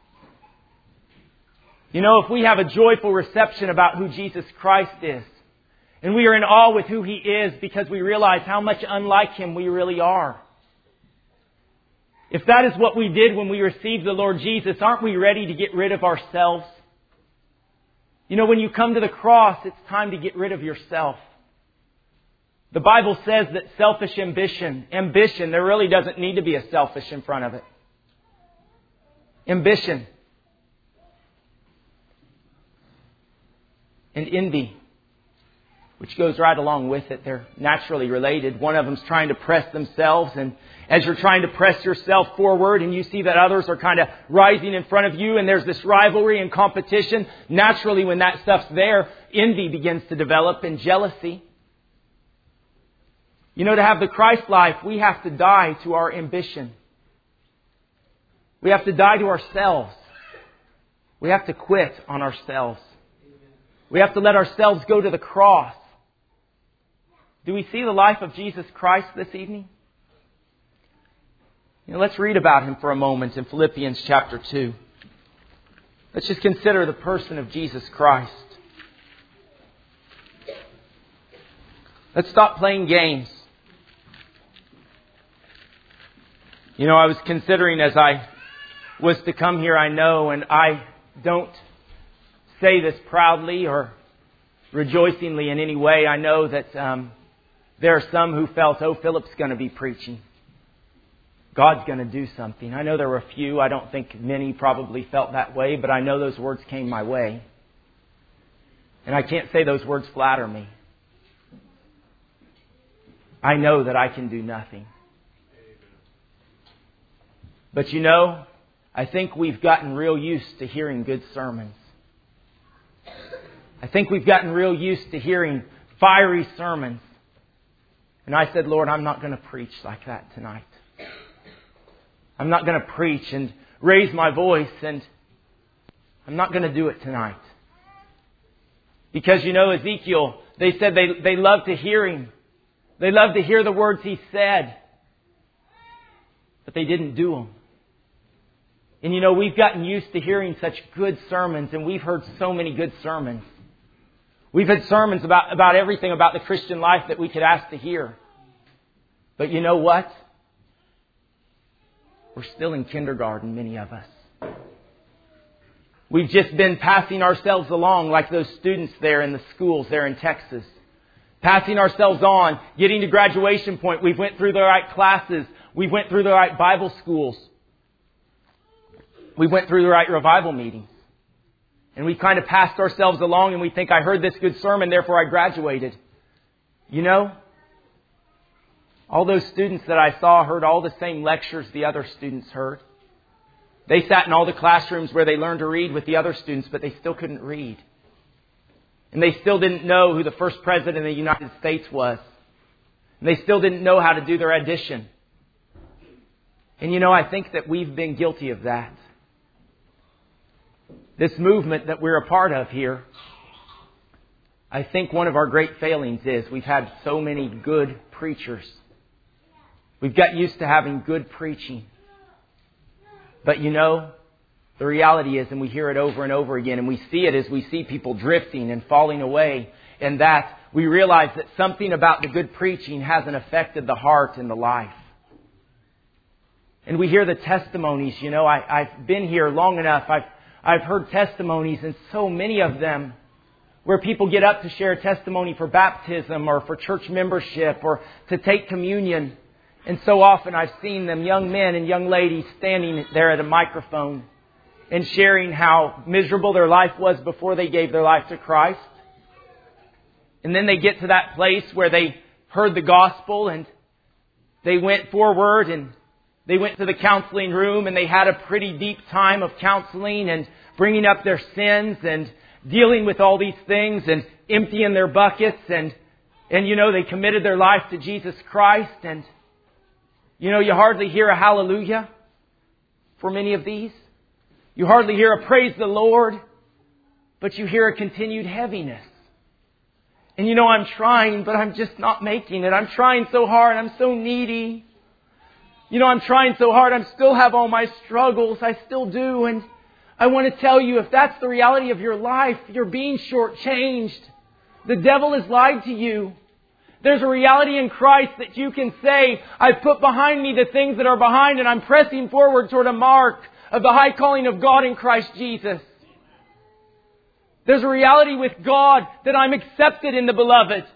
You know, if we have a joyful reception about who Jesus Christ is, and we are in awe with who He is because we realize how much unlike Him we really are. If that is what we did when we received the Lord Jesus, aren't we ready to get rid of ourselves? You know, when you come to the cross, it's time to get rid of yourself. The Bible says that selfish ambition, ambition, there really doesn't need to be a selfish in front of it. Ambition and envy, which goes right along with it. They're naturally related. One of them's trying to press themselves, and as you're trying to press yourself forward and you see that others are kind of rising in front of you and there's this rivalry and competition, naturally when that stuff's there, envy begins to develop and jealousy. You know, to have the Christ life, we have to die to our ambition. We have to die to ourselves. We have to quit on ourselves. We have to let ourselves go to the cross. Do we see the life of Jesus Christ this evening? You know, let's read about Him for a moment in Philippians chapter two. Let's just consider the person of Jesus Christ. Let's stop playing games. You know, I was considering as I was to come here, I know, and I don't say this proudly or rejoicingly in any way. I know that um, there are some who felt, oh, Philip's going to be preaching. God's going to do something. I know there were a few. I don't think many probably felt that way, but I know those words came my way. And I can't say those words flatter me. I know that I can do nothing. But you know, I think we've gotten real used to hearing good sermons. I think we've gotten real used to hearing fiery sermons. And I said, Lord, I'm not going to preach like that tonight. I'm not going to preach and raise my voice, and I'm not going to do it tonight. Because, you know, Ezekiel They said they, they loved to hear him. They loved to hear the words he said. But they didn't do them. And you know, we've gotten used to hearing such good sermons, and we've heard so many good sermons. We've had sermons about, about everything about the Christian life that we could ask to hear. But you know what? We're still in kindergarten, many of us. We've just been passing ourselves along like those students there in the schools there in Texas. Passing ourselves on, getting to graduation point. We've went through the right classes. We went through the right Bible schools. We went through the right revival meetings. And we kind of passed ourselves along and we think, I heard this good sermon, therefore I graduated. You know, all those students that I saw heard all the same lectures the other students heard. They sat in all the classrooms where they learned to read with the other students, but they still couldn't read. And they still didn't know who the first president of the United States was. And they still didn't know how to do their addition. And you know, I think that we've been guilty of that. This movement that we're a part of here, I think one of our great failings is we've had so many good preachers. We've got used to having good preaching. But you know, the reality is, and we hear it over and over again, and we see it as we see people drifting and falling away, and that we realize that something about the good preaching hasn't affected the heart and the life. And we hear the testimonies. You know, I, I've been here long enough. I've I've heard testimonies, and so many of them where people get up to share a testimony for baptism or for church membership or to take communion. And so often I've seen them, young men and young ladies, standing there at a microphone and sharing how miserable their life was before they gave their life to Christ. And then they get to that place where they heard the gospel and they went forward and they went to the counseling room and they had a pretty deep time of counseling and bringing up their sins and dealing with all these things and emptying their buckets. And, and you know, they committed their life to Jesus Christ. And, you know, you hardly hear a hallelujah for many of these. You hardly hear a praise the Lord, but you hear a continued heaviness. And you know, I'm trying, but I'm just not making it. I'm trying so hard. I'm so needy. You know, I'm trying so hard. I still have all my struggles. I still do. And I want to tell you, if that's the reality of your life, you're being shortchanged. The devil has lied to you. There's a reality in Christ that you can say, I've put behind me the things that are behind and I'm pressing forward toward a mark of the high calling of God in Christ Jesus. There's a reality with God that I'm accepted in the beloved.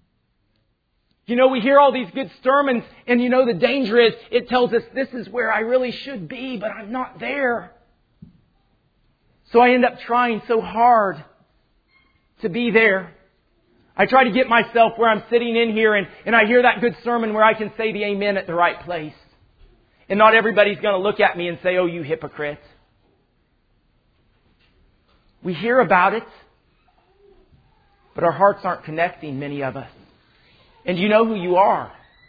You know, we hear all these good sermons and you know the danger is it tells us this is where I really should be, but I'm not there. So I end up trying so hard to be there. I try to get myself where I'm sitting in here and, and I hear that good sermon where I can say the amen at the right place. And not everybody's going to look at me and say, oh, you hypocrite. We hear about it, but our hearts aren't connecting, many of us. And you know who you are.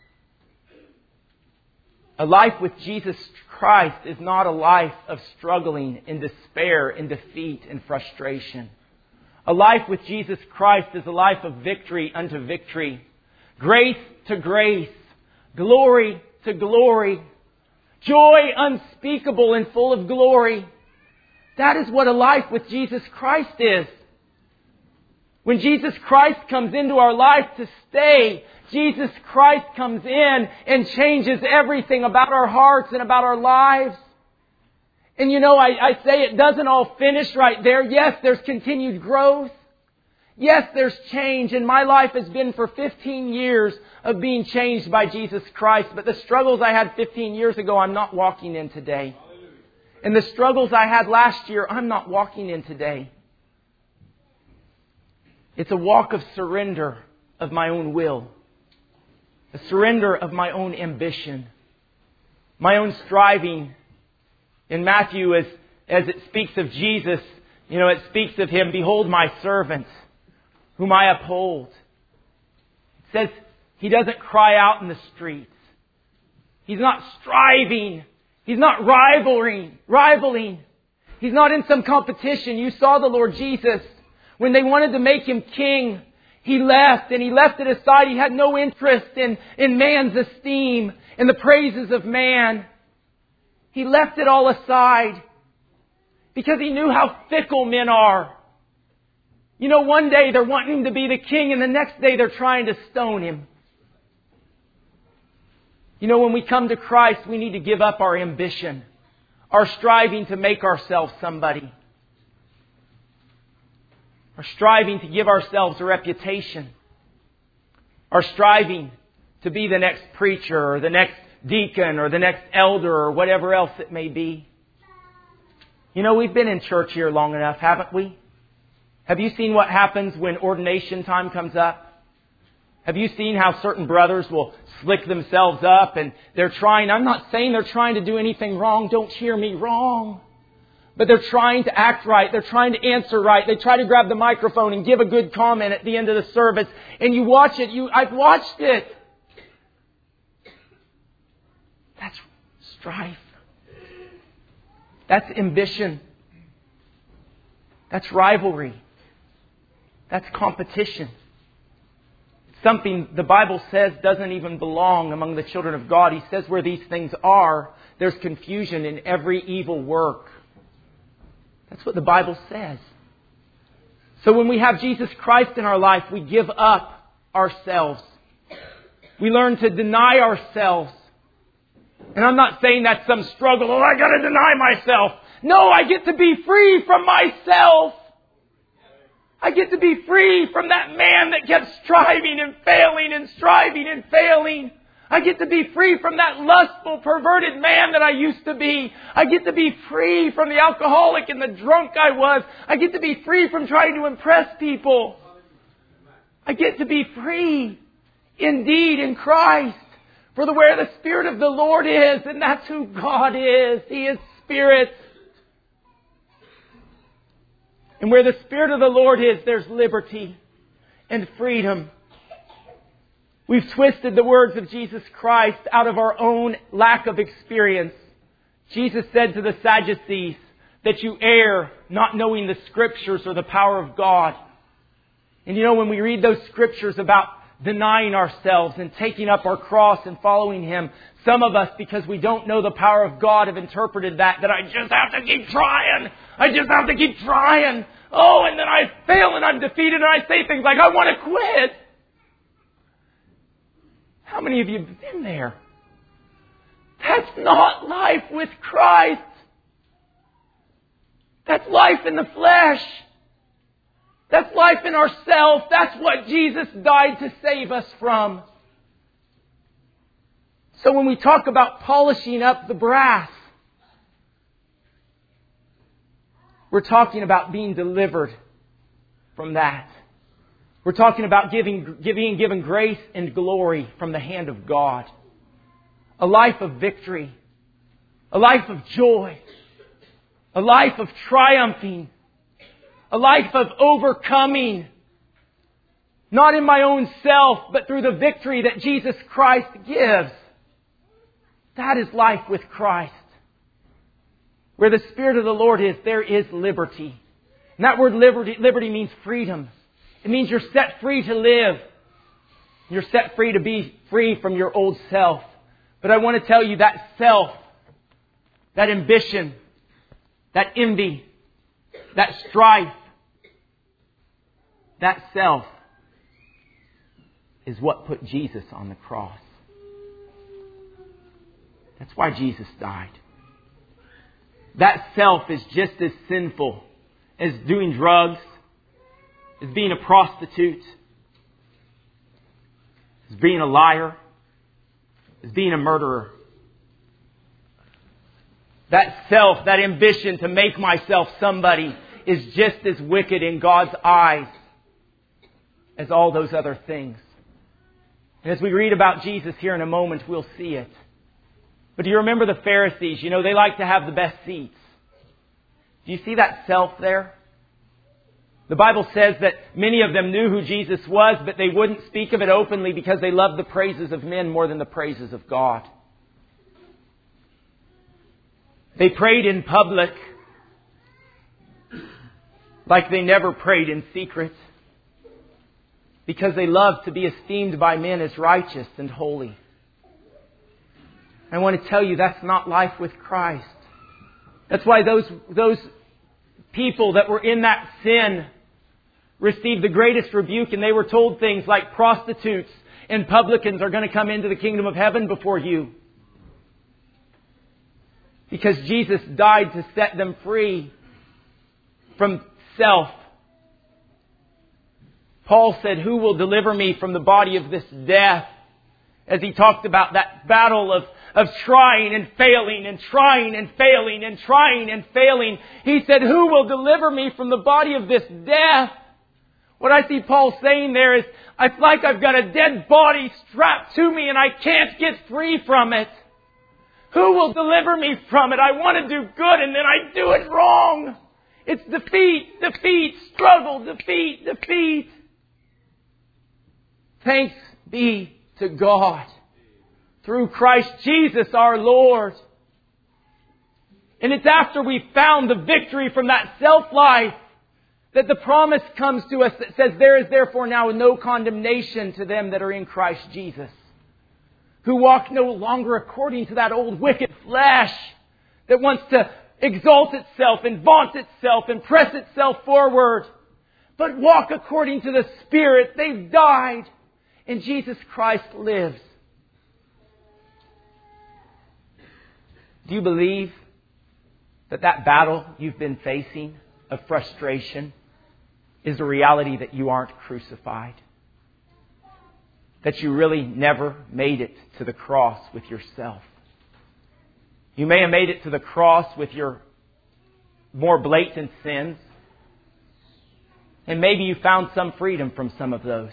A life with Jesus Christ is not a life of struggling in despair, in defeat, and frustration. A life with Jesus Christ is a life of victory unto victory. Grace to grace. Glory to glory. Joy unspeakable and full of glory. That is what a life with Jesus Christ is. When Jesus Christ comes into our life to stay, Jesus Christ comes in and changes everything about our hearts and about our lives. And you know, I, I say it doesn't all finish right there. Yes, there's continued growth. Yes, there's change. And my life has been for fifteen years of being changed by Jesus Christ. But the struggles I had fifteen years ago, I'm not walking in today. And the struggles I had last year, I'm not walking in today. It's a walk of surrender of my own will. A surrender of my own ambition. My own striving. In Matthew, as, as it speaks of Jesus, you know, it speaks of Him, behold my servant, whom I uphold. It says He doesn't cry out in the streets. He's not striving. He's not rivaling, rivaling. He's not in some competition. You saw the Lord Jesus. When they wanted to make Him king, He left, and He left it aside. He had no interest in, in man's esteem and the praises of man. He left it all aside because He knew how fickle men are. You know, one day they're wanting Him to be the king, and the next day they're trying to stone Him. You know, when we come to Christ, we need to give up our ambition, our striving to make ourselves somebody, our striving to give ourselves a reputation, our striving to be the next preacher or the next deacon or the next elder or whatever else it may be. You know, we've been in church here long enough, haven't we? Have you seen what happens when ordination time comes up? Have you seen how certain brothers will slick themselves up and they're trying, I'm not saying they're trying to do anything wrong, don't hear me wrong. But they're trying to act right, they're trying to answer right, they try to grab the microphone and give a good comment at the end of the service. And you watch it, you I've watched it. That's strife. That's ambition. That's rivalry. That's competition. Something the Bible says doesn't even belong among the children of God. He says where these things are, there's confusion in every evil work. That's what the Bible says. So when we have Jesus Christ in our life, we give up ourselves. We learn to deny ourselves. And I'm not saying that's some struggle. Oh, I got to deny myself. No, I get to be free from myself. I get to be free from that man that kept striving and failing and striving and failing. I get to be free from that lustful, perverted man that I used to be. I get to be free from the alcoholic and the drunk I was. I get to be free from trying to impress people. I get to be free indeed in Christ. For the where the Spirit of the Lord is, and that's who God is. He is Spirit. And where the Spirit of the Lord is, there's liberty and freedom. We've twisted the words of Jesus Christ out of our own lack of experience. Jesus said to the Sadducees that you err not knowing the Scriptures or the power of God. And you know, when we read those Scriptures about denying ourselves and taking up our cross and following Him, some of us, because we don't know the power of God, have interpreted that, that I just have to keep trying. I just have to keep trying. Oh, and then I fail and I'm defeated and I say things like, I want to quit. How many of you have been there? That's not life with Christ. That's life in the flesh. That's life in ourselves. That's what Jesus died to save us from. So when we talk about polishing up the brass, we're talking about being delivered from that. We're talking about giving, being given grace and glory from the hand of God. A life of victory. A life of joy. A life of triumphing. A life of overcoming. Not in my own self, but through the victory that Jesus Christ gives. That is life with Christ. Where the Spirit of the Lord is, there is liberty. And that word liberty, liberty means freedom. It means you're set free to live. You're set free to be free from your old self. But I want to tell you that self, that ambition, that envy, that strife, that self is what put Jesus on the cross. That's why Jesus died. That self is just as sinful as doing drugs, as being a prostitute, as being a liar, as being a murderer. That self, that ambition to make myself somebody is just as wicked in God's eyes as all those other things. And as we read about Jesus here in a moment, we'll see it. But do you remember the Pharisees? You know, they like to have the best seats. Do you see that self there? The Bible says that many of them knew who Jesus was, but they wouldn't speak of it openly because they loved the praises of men more than the praises of God. They prayed in public like they never prayed in secret. because they love to be esteemed by men as righteous and holy. I want to tell you that's not life with Christ. That's why those, those people that were in that sin received the greatest rebuke, and they were told things like prostitutes and publicans are going to come into the kingdom of heaven before you. Because Jesus died to set them free from self. Paul said, "Who will deliver me from the body of this death?" As he talked about that battle of, of trying and failing and trying and failing and trying and failing. He said, "Who will deliver me from the body of this death?" What I see Paul saying there is, it's like I've got a dead body strapped to me and I can't get free from it. Who will deliver me from it? I want to do good and then I do it wrong. It's defeat, defeat, struggle, defeat, defeat. Thanks be to God through Christ Jesus our Lord. And it's after we've found the victory from that self-life that the promise comes to us that says, "There is therefore now no condemnation to them that are in Christ Jesus, who walk no longer according to that old wicked flesh that wants to exalt itself and vaunt itself and press itself forward, but walk according to the Spirit." They've died and Jesus Christ lives. Do you believe that that battle you've been facing of frustration is the reality that you aren't crucified? That you really never made it to the cross with yourself. You may have made it to the cross with your more blatant sins. And maybe you found some freedom from some of those.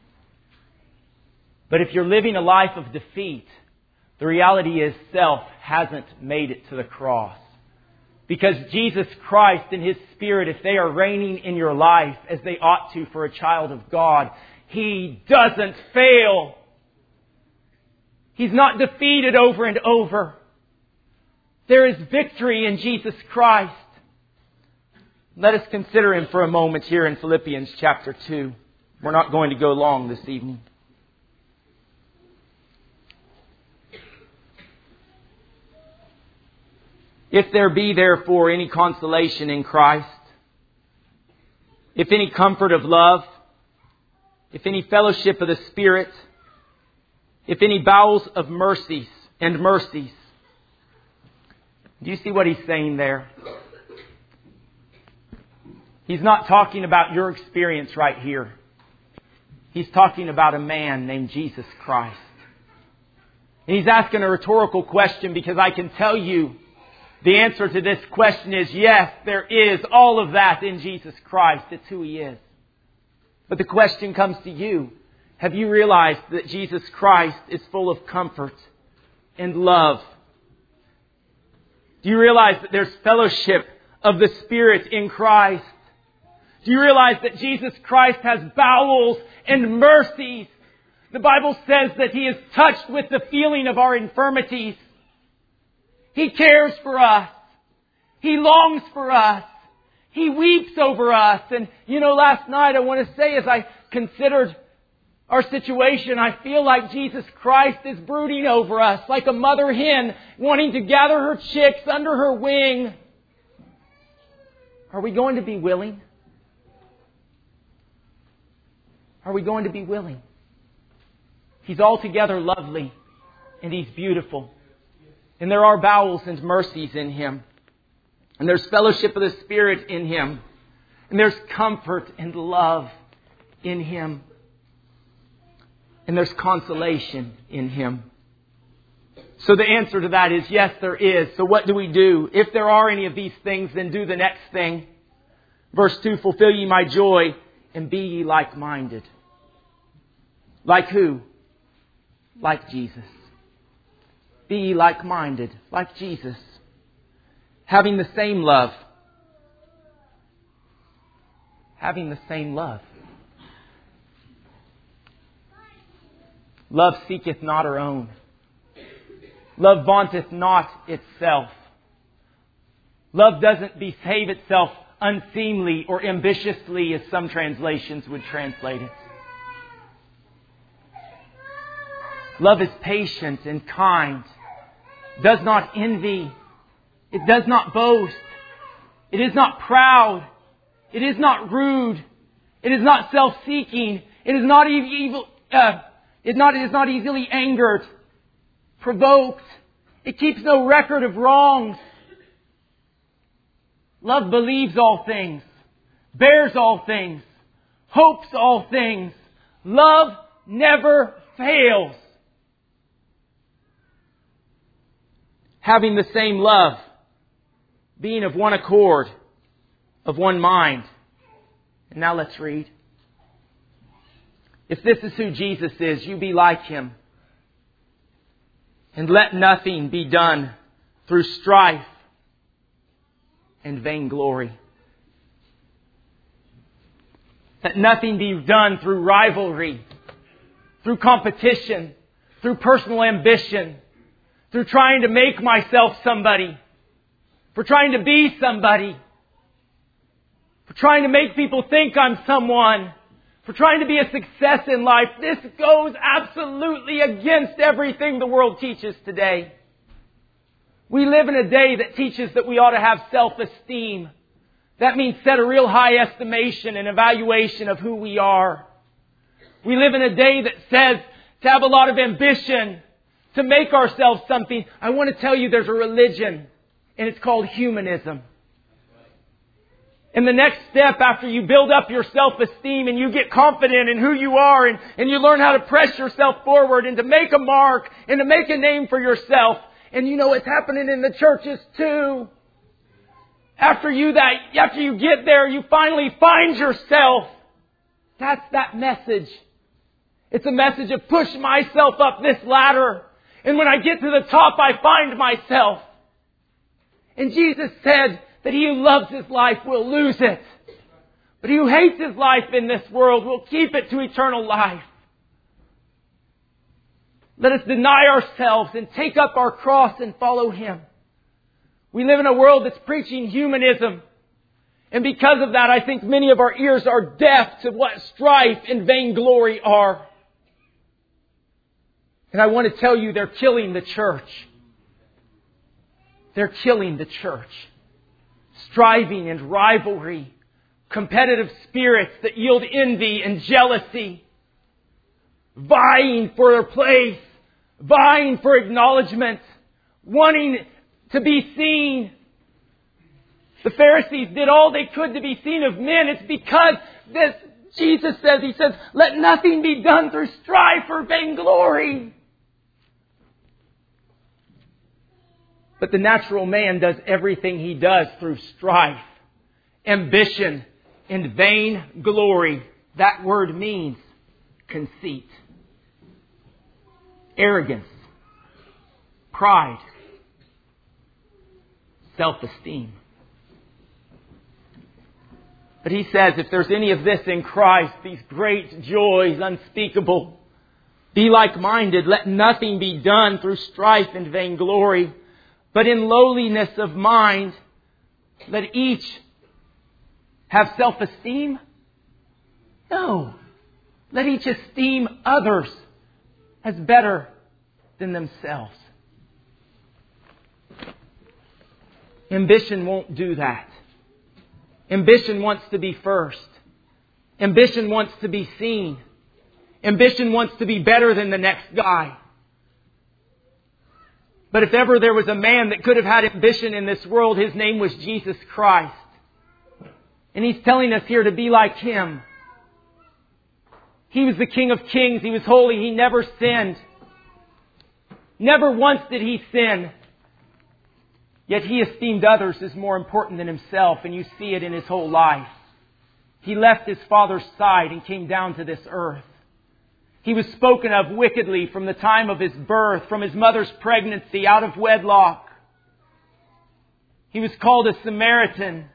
But if you're living a life of defeat, the reality is self hasn't made it to the cross. Because Jesus Christ and His Spirit, if they are reigning in your life as they ought to for a child of God, He doesn't fail. He's not defeated over and over. There is victory in Jesus Christ. Let us consider Him for a moment here in Philippians chapter two. We're not going to go long this evening. "If there be therefore any consolation in Christ, if any comfort of love, if any fellowship of the Spirit, if any bowels of mercies and mercies." Do you see what he's saying there? He's not talking about your experience right here. He's talking about a man named Jesus Christ. And he's asking a rhetorical question because I can tell you the answer to this question is yes, there is all of that in Jesus Christ. It's who He is. But the question comes to you. Have you realized that Jesus Christ is full of comfort and love? Do you realize that there's fellowship of the Spirit in Christ? Do you realize that Jesus Christ has bowels and mercies? The Bible says that He is touched with the feeling of our infirmities. He cares for us. He longs for us. He weeps over us. And, you know, last night I want to say as I considered our situation, I feel like Jesus Christ is brooding over us like a mother hen wanting to gather her chicks under her wing. Are we going to be willing? Are we going to be willing? He's altogether lovely and He's beautiful. And there are bowels and mercies in Him. And there's fellowship of the Spirit in Him. And there's comfort and love in Him. And there's consolation in Him. So the answer to that is yes, there is. So what do we do? If there are any of these things, then do the next thing. Verse two, "Fulfill ye my joy and be ye like-minded." Like who? Like Jesus. Be ye like-minded, like Jesus. Having the same love. Having the same love. Love seeketh not her own. Love vaunteth not itself. Love doesn't behave itself unseemly or ambitiously, as some translations would translate it. Love is patient and kind, does not envy, it does not boast, it is not proud, it is not rude, it is not self-seeking, it is not evil, uh, it, not, it is not easily angered, provoked, it keeps no record of wrongs. Love believes all things, bears all things, hopes all things. Love never fails. Having the same love, being of one accord, of one mind. And now let's read. If this is who Jesus is, you be like Him. And let nothing be done through strife and vainglory. Let nothing be done through rivalry, through competition, through personal ambition, through trying to make myself somebody, for trying to be somebody, for trying to make people think I'm someone, for trying to be a success in life. This goes absolutely against everything the world teaches today. We live in a day that teaches that we ought to have self-esteem. That means set a real high estimation and evaluation of who we are. We live in a day that says to have a lot of ambition, to make ourselves something. I want to tell you there's a religion, and it's called humanism. And the next step after you build up your self-esteem and you get confident in who you are and, and you learn how to press yourself forward and to make a mark and to make a name for yourself. And you know it's happening in the churches too. After you that, after you get there, you finally find yourself. That's that message. It's a message of push myself up this ladder. And when I get to the top, I find myself. And Jesus said that he who loves his life will lose it. But he who hates his life in this world will keep it to eternal life. Let us deny ourselves and take up our cross and follow Him. We live in a world that's preaching humanism. And because of that, I think many of our ears are deaf to what strife and vainglory are. And I want to tell you, they're killing the church. They're killing the church. Striving and rivalry, competitive spirits that yield envy and jealousy, vying for a place, vying for acknowledgement, wanting to be seen. The Pharisees did all they could to be seen of men. It's because this, Jesus says, He says, let nothing be done through strife or vainglory. But the natural man does everything he does through strife, ambition, and vain glory. That word means conceit, arrogance, pride, self-esteem. But he says, if there's any of this in Christ, these great joys unspeakable, be like-minded, let nothing be done through strife and vainglory, but in lowliness of mind, let each have self-esteem? No. Let each esteem others as better than themselves. Ambition won't do that. Ambition wants to be first. Ambition wants to be seen. Ambition wants to be better than the next guy. But if ever there was a man that could have had ambition in this world, His name was Jesus Christ. And He's telling us here to be like Him. He was the King of Kings. He was holy. He never sinned. Never once did He sin. Yet He esteemed others as more important than Himself. And you see it in His whole life. He left His Father's side and came down to this earth. He was spoken of wickedly from the time of His birth, from His mother's pregnancy, out of wedlock. He was called a Samaritan.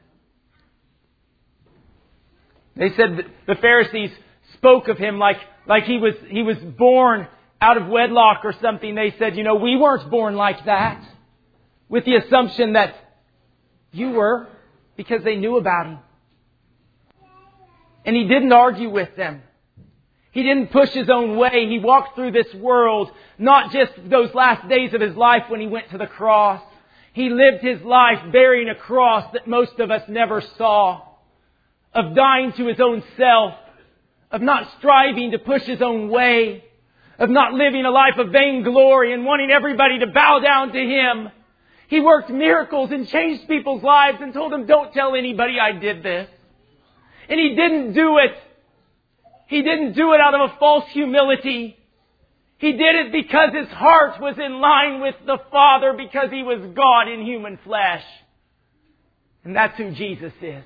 They said that the Pharisees spoke of Him like, like he was, he was born out of wedlock or something. They said, you know, we weren't born like that. With the assumption that you were, because they knew about Him. And He didn't argue with them. He didn't push His own way. He walked through this world, not just those last days of His life when He went to the cross. He lived His life bearing a cross that most of us never saw, of dying to His own self, of not striving to push His own way, of not living a life of vainglory and wanting everybody to bow down to Him. He worked miracles and changed people's lives and told them, don't tell anybody I did this. And He didn't do it. He didn't do it out of a false humility. He did it because His heart was in line with the Father, because He was God in human flesh. And that's who Jesus is.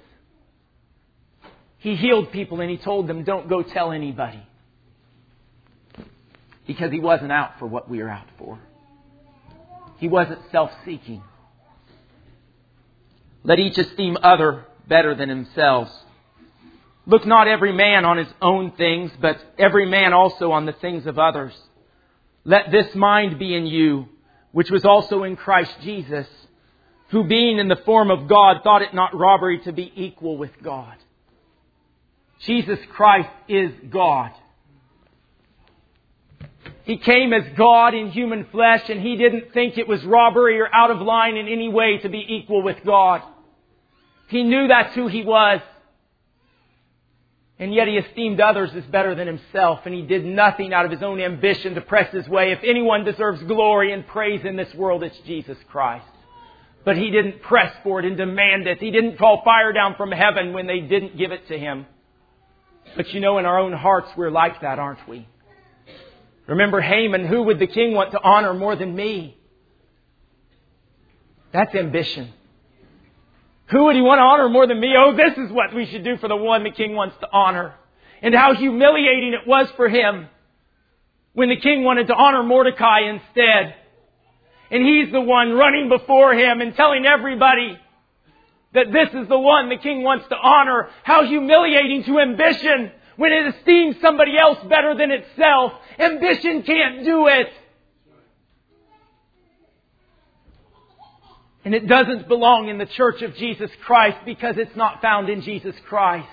He healed people and He told them, don't go tell anybody. Because He wasn't out for what we are out for. He wasn't self-seeking. Let each esteem other better than themselves. Look not every man on his own things, but every man also on the things of others. Let this mind be in you, which was also in Christ Jesus, who being in the form of God, thought it not robbery to be equal with God. Jesus Christ is God. He came as God in human flesh, and He didn't think it was robbery or out of line in any way to be equal with God. He knew that's who He was. And yet He esteemed others as better than Himself, and He did nothing out of His own ambition to press His way. If anyone deserves glory and praise in this world, it's Jesus Christ. But He didn't press for it and demand it. He didn't call fire down from heaven when they didn't give it to Him. But you know, in our own hearts, we're like that, aren't we? Remember Haman, who would the king want to honor more than me? That's ambition. Who would he want to honor more than me? Oh, this is what we should do for the one the king wants to honor. And how humiliating it was for him when the king wanted to honor Mordecai instead. And he's the one running before him and telling everybody that this is the one the king wants to honor. How humiliating to ambition when it esteems somebody else better than itself. Ambition can't do it. And it doesn't belong in the church of Jesus Christ because it's not found in Jesus Christ.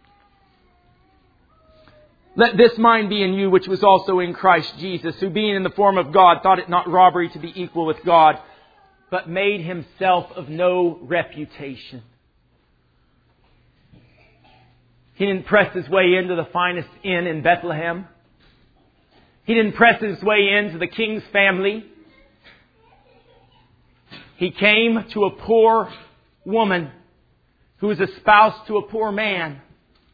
Let this mind be in you, which was also in Christ Jesus, who being in the form of God, thought it not robbery to be equal with God, but made Himself of no reputation. He didn't press His way into the finest inn in Bethlehem. He didn't press His way into the king's family. He came to a poor woman who was espoused to a poor man.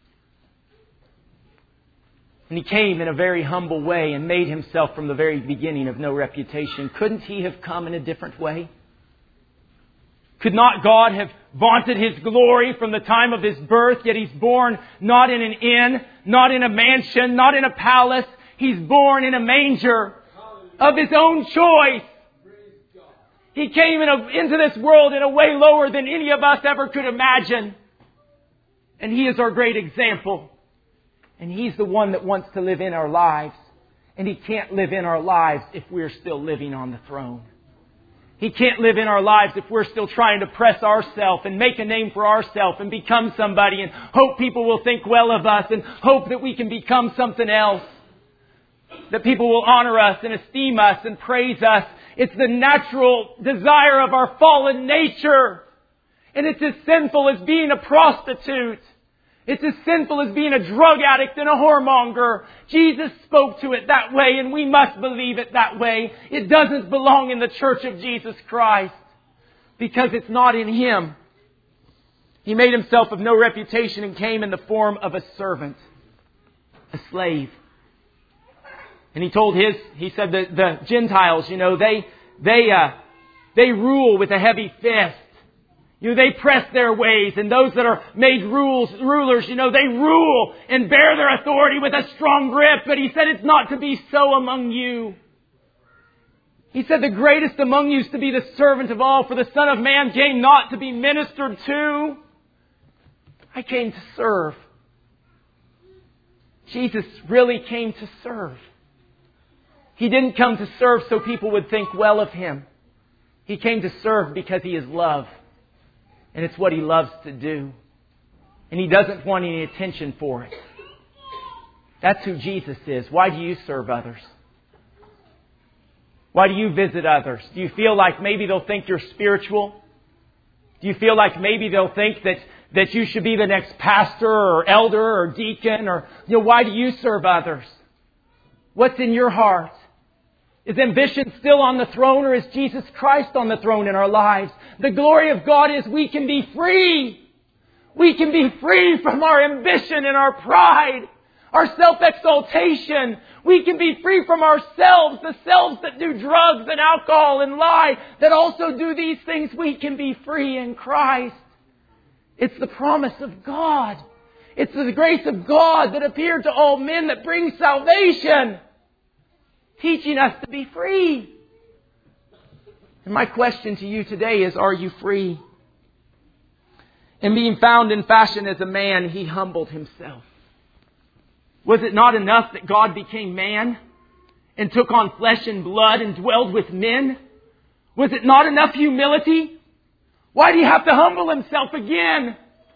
And He came in a very humble way and made Himself from the very beginning of no reputation. Couldn't He have come in a different way? Could not God have vaunted His glory from the time of His birth? Yet He's born not in an inn, not in a mansion, not in a palace. He's born in a manger of His own choice. He came in a, into this world in a way lower than any of us ever could imagine. And He is our great example. And He's the one that wants to live in our lives. And He can't live in our lives if we're still living on the throne. He can't live in our lives if we're still trying to press ourselves and make a name for ourselves and become somebody and hope people will think well of us and hope that we can become something else. That people will honor us and esteem us and praise us. It's the natural desire of our fallen nature. And it's as sinful as being a prostitute. It's as sinful as being a drug addict and a whoremonger. Jesus spoke to it that way, and we must believe it that way. It doesn't belong in the church of Jesus Christ because it's not in Him. He made Himself of no reputation and came in the form of a servant, a slave. And He told His, He said that the Gentiles, you know, they, they, uh, they rule with a heavy fist. You know, they press their ways, and those that are made rules, rulers, you know, they rule and bear their authority with a strong grip. But He said it's not to be so among you. He said the greatest among you is to be the servant of all, for the Son of Man came not to be ministered to. I came to serve. Jesus really came to serve. He didn't come to serve so people would think well of Him. He came to serve because He is love. And it's what He loves to do. And He doesn't want any attention for it. That's who Jesus is. Why do you serve others? Why do you visit others? Do you feel like maybe they'll think you're spiritual? Do you feel like maybe they'll think that, that you should be the next pastor or elder or deacon? Or, you know, why do you serve others? What's in your heart? Is ambition still on the throne, or is Jesus Christ on the throne in our lives? The glory of God is we can be free. We can be free from our ambition and our pride, our self-exaltation. We can be free from ourselves, the selves that do drugs and alcohol and lie, that also do these things. We can be free in Christ. It's the promise of God. It's the grace of God that appeared to all men that brings salvation, teaching us to be free. And my question to you today is, are you free? And being found in fashion as a man, He humbled Himself. Was it not enough that God became man and took on flesh and blood and dwelled with men? Was it not enough humility? Why do He have to humble Himself again?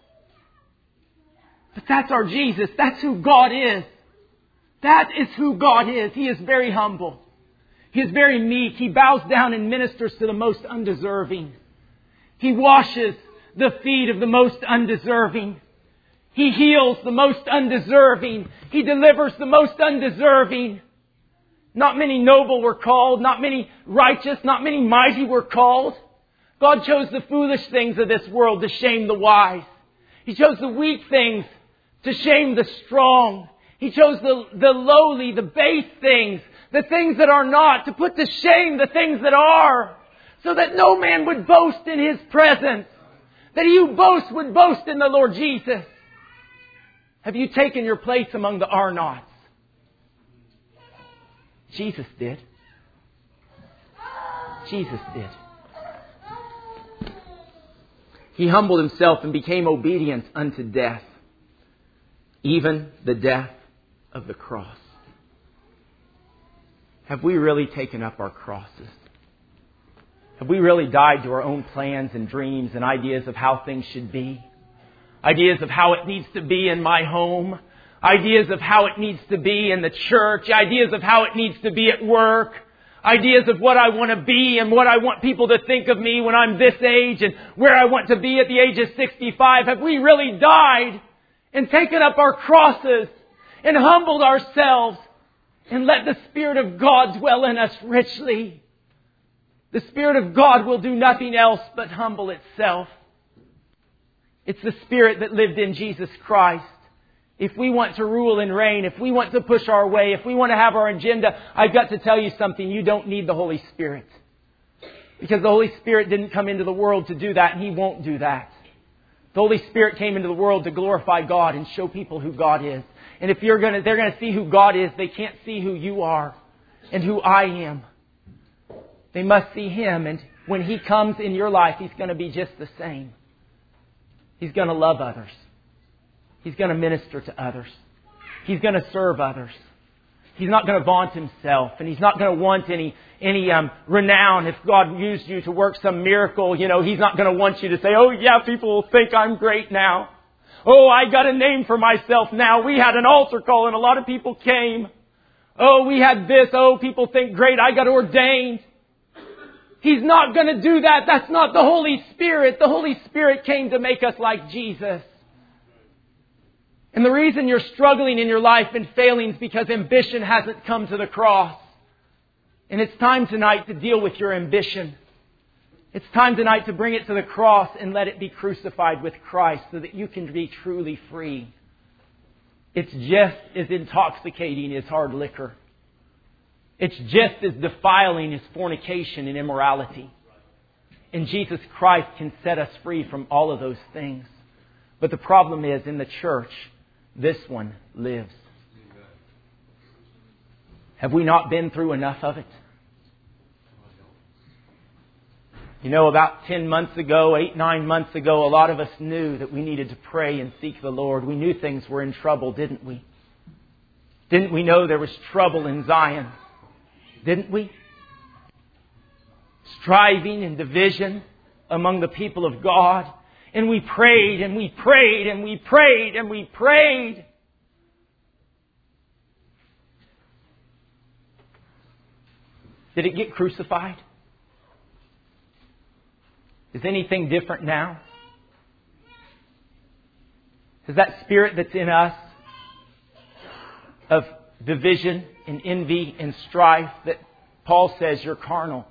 But that's our Jesus. That's who God is. That is who God is. He is very humble. He is very meek. He bows down and ministers to the most undeserving. He washes the feet of the most undeserving. He heals the most undeserving. He delivers the most undeserving. Not many noble were called. Not many righteous. Not many mighty were called. God chose the foolish things of this world to shame the wise. He chose the weak things to shame the strong. He chose the, the lowly, the base things, the things that are not, to put to shame the things that are, so that no man would boast in His presence. That he who boasts would boast in the Lord Jesus. Have you taken your place among the are-nots? Jesus did. Jesus did. He humbled Himself and became obedient unto death, even the death of the cross. Have we really taken up our crosses? Have we really died to our own plans and dreams and ideas of how things should be? Ideas of how it needs to be in my home. Ideas of how it needs to be in the church. Ideas of how it needs to be at work. Ideas of what I want to be and what I want people to think of me when I'm this age and where I want to be at the age of sixty-five. Have we really died and taken up our crosses and humbled ourselves and let the Spirit of God dwell in us richly? The Spirit of God will do nothing else but humble itself. It's the Spirit that lived in Jesus Christ. If we want to rule and reign, if we want to push our way, if we want to have our agenda, I've got to tell you something. You don't need the Holy Spirit. Because the Holy Spirit didn't come into the world to do that, and He won't do that. The Holy Spirit came into the world to glorify God and show people who God is. And if you're going to, they're going to see who God is, they can't see who you are and who I am. They must see Him, and when He comes in your life, He's going to be just the same. He's going to love others. He's going to minister to others. He's going to serve others. He's not going to vaunt Himself, and He's not going to want any any um, renown. If God used you to work some miracle, you know, He's not going to want you to say, "Oh yeah, people will think I'm great now. Oh, I got a name for myself now. We had an altar call and a lot of people came. Oh, we had this. Oh, people think great. I got ordained." He's not going to do that. That's not the Holy Spirit. The Holy Spirit came to make us like Jesus. And the reason you're struggling in your life and failing is because ambition hasn't come to the cross. And it's time tonight to deal with your ambition. It's time tonight to bring it to the cross and let it be crucified with Christ so that you can be truly free. It's just as intoxicating as hard liquor. It's just as defiling as fornication and immorality. And Jesus Christ can set us free from all of those things. But the problem is, in the church, this one lives. Have we not been through enough of it? You know, about ten months ago, eight, nine months ago, a lot of us knew that we needed to pray and seek the Lord. We knew things were in trouble, didn't we? Didn't we know there was trouble in Zion? Didn't we? Striving and division among the people of God. And we prayed and we prayed and we prayed and we prayed. Did it get crucified? Is anything different now? Has that spirit that's in us of division and envy and strife that Paul says you're carnal,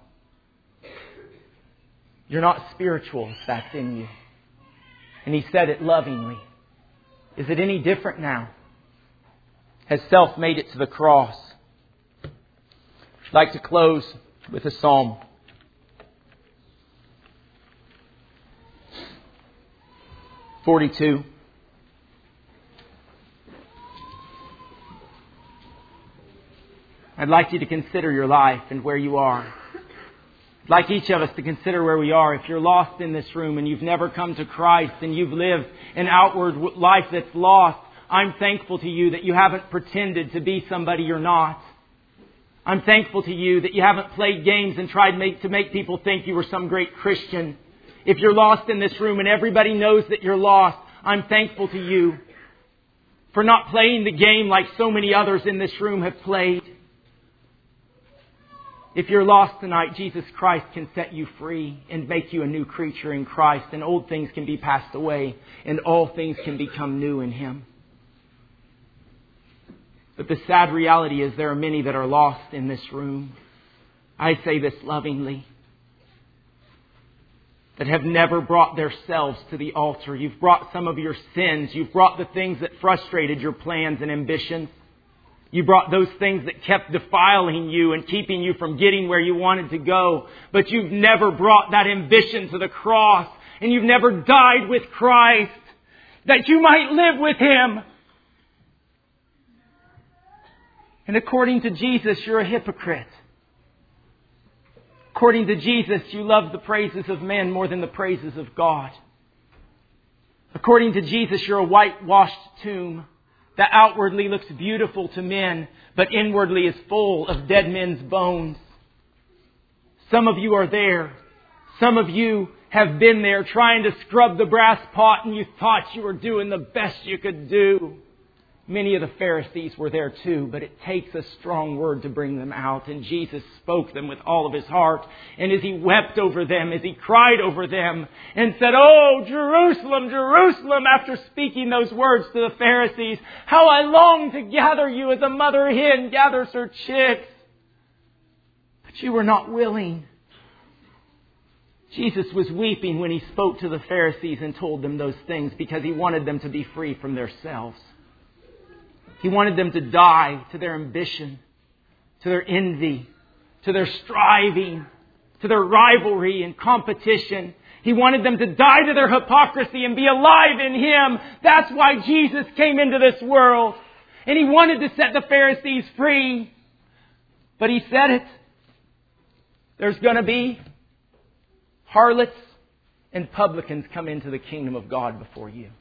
you're not spiritual if that's in you. And he said it lovingly. Is it any different now? Has self made it to the cross? I'd like to close with a psalm. forty-two. I'd like you to consider your life and where you are. I'd like each of us to consider where we are. If you're lost in this room and you've never come to Christ and you've lived an outward life that's lost, I'm thankful to you that you haven't pretended to be somebody you're not. I'm thankful to you that you haven't played games and tried make, to make people think you were some great Christian. If you're lost in this room and everybody knows that you're lost, I'm thankful to you for not playing the game like so many others in this room have played. If you're lost tonight, Jesus Christ can set you free and make you a new creature in Christ. And old things can be passed away and all things can become new in Him. But the sad reality is there are many that are lost in this room. I say this lovingly. That have never brought themselves to the altar. You've brought some of your sins. You've brought the things that frustrated your plans and ambitions. You brought those things that kept defiling you and keeping you from getting where you wanted to go. But you've never brought that ambition to the cross. And you've never died with Christ that you might live with Him. And according to Jesus, you're a hypocrite. According to Jesus, you love the praises of men more than the praises of God. According to Jesus, you're a whitewashed tomb that outwardly looks beautiful to men, but inwardly is full of dead men's bones. Some of you are there. Some of you have been there trying to scrub the brass pot and you thought you were doing the best you could do. Many of the Pharisees were there too, but it takes a strong word to bring them out. And Jesus spoke them with all of His heart. And as He wept over them, as He cried over them and said, "Oh, Jerusalem, Jerusalem," after speaking those words to the Pharisees, "how I long to gather you as a mother hen gathers her chicks. But you were not willing." Jesus was weeping when He spoke to the Pharisees and told them those things because He wanted them to be free from themselves. He wanted them to die to their ambition, to their envy, to their striving, to their rivalry and competition. He wanted them to die to their hypocrisy and be alive in Him. That's why Jesus came into this world. And He wanted to set the Pharisees free. But He said it. There's going to be harlots and publicans come into the kingdom of God before you.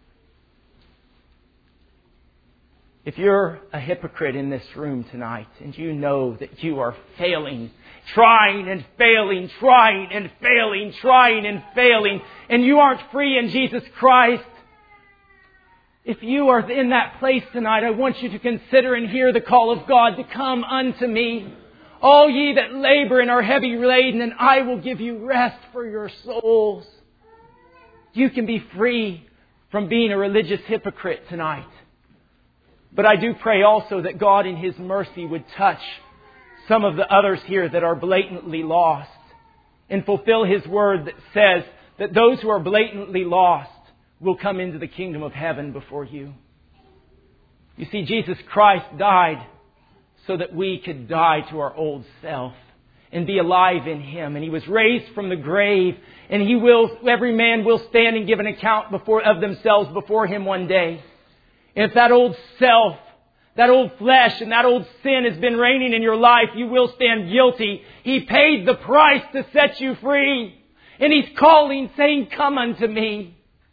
If you're a hypocrite in this room tonight and you know that you are failing, trying and failing, trying and failing, trying and failing, and you aren't free in Jesus Christ, if you are in that place tonight, I want you to consider and hear the call of God to come unto me, all ye that labor and are heavy laden, and I will give you rest for your souls. You can be free from being a religious hypocrite tonight. But I do pray also that God in His mercy would touch some of the others here that are blatantly lost and fulfill His word that says that those who are blatantly lost will come into the kingdom of heaven before you. You see, Jesus Christ died so that we could die to our old self and be alive in Him. And He was raised from the grave, and He will, every man will stand and give an account before of themselves before Him one day. If that old self, that old flesh and that old sin has been reigning in your life, you will stand guilty. He paid the price to set you free. And He's calling, saying, "Come unto me."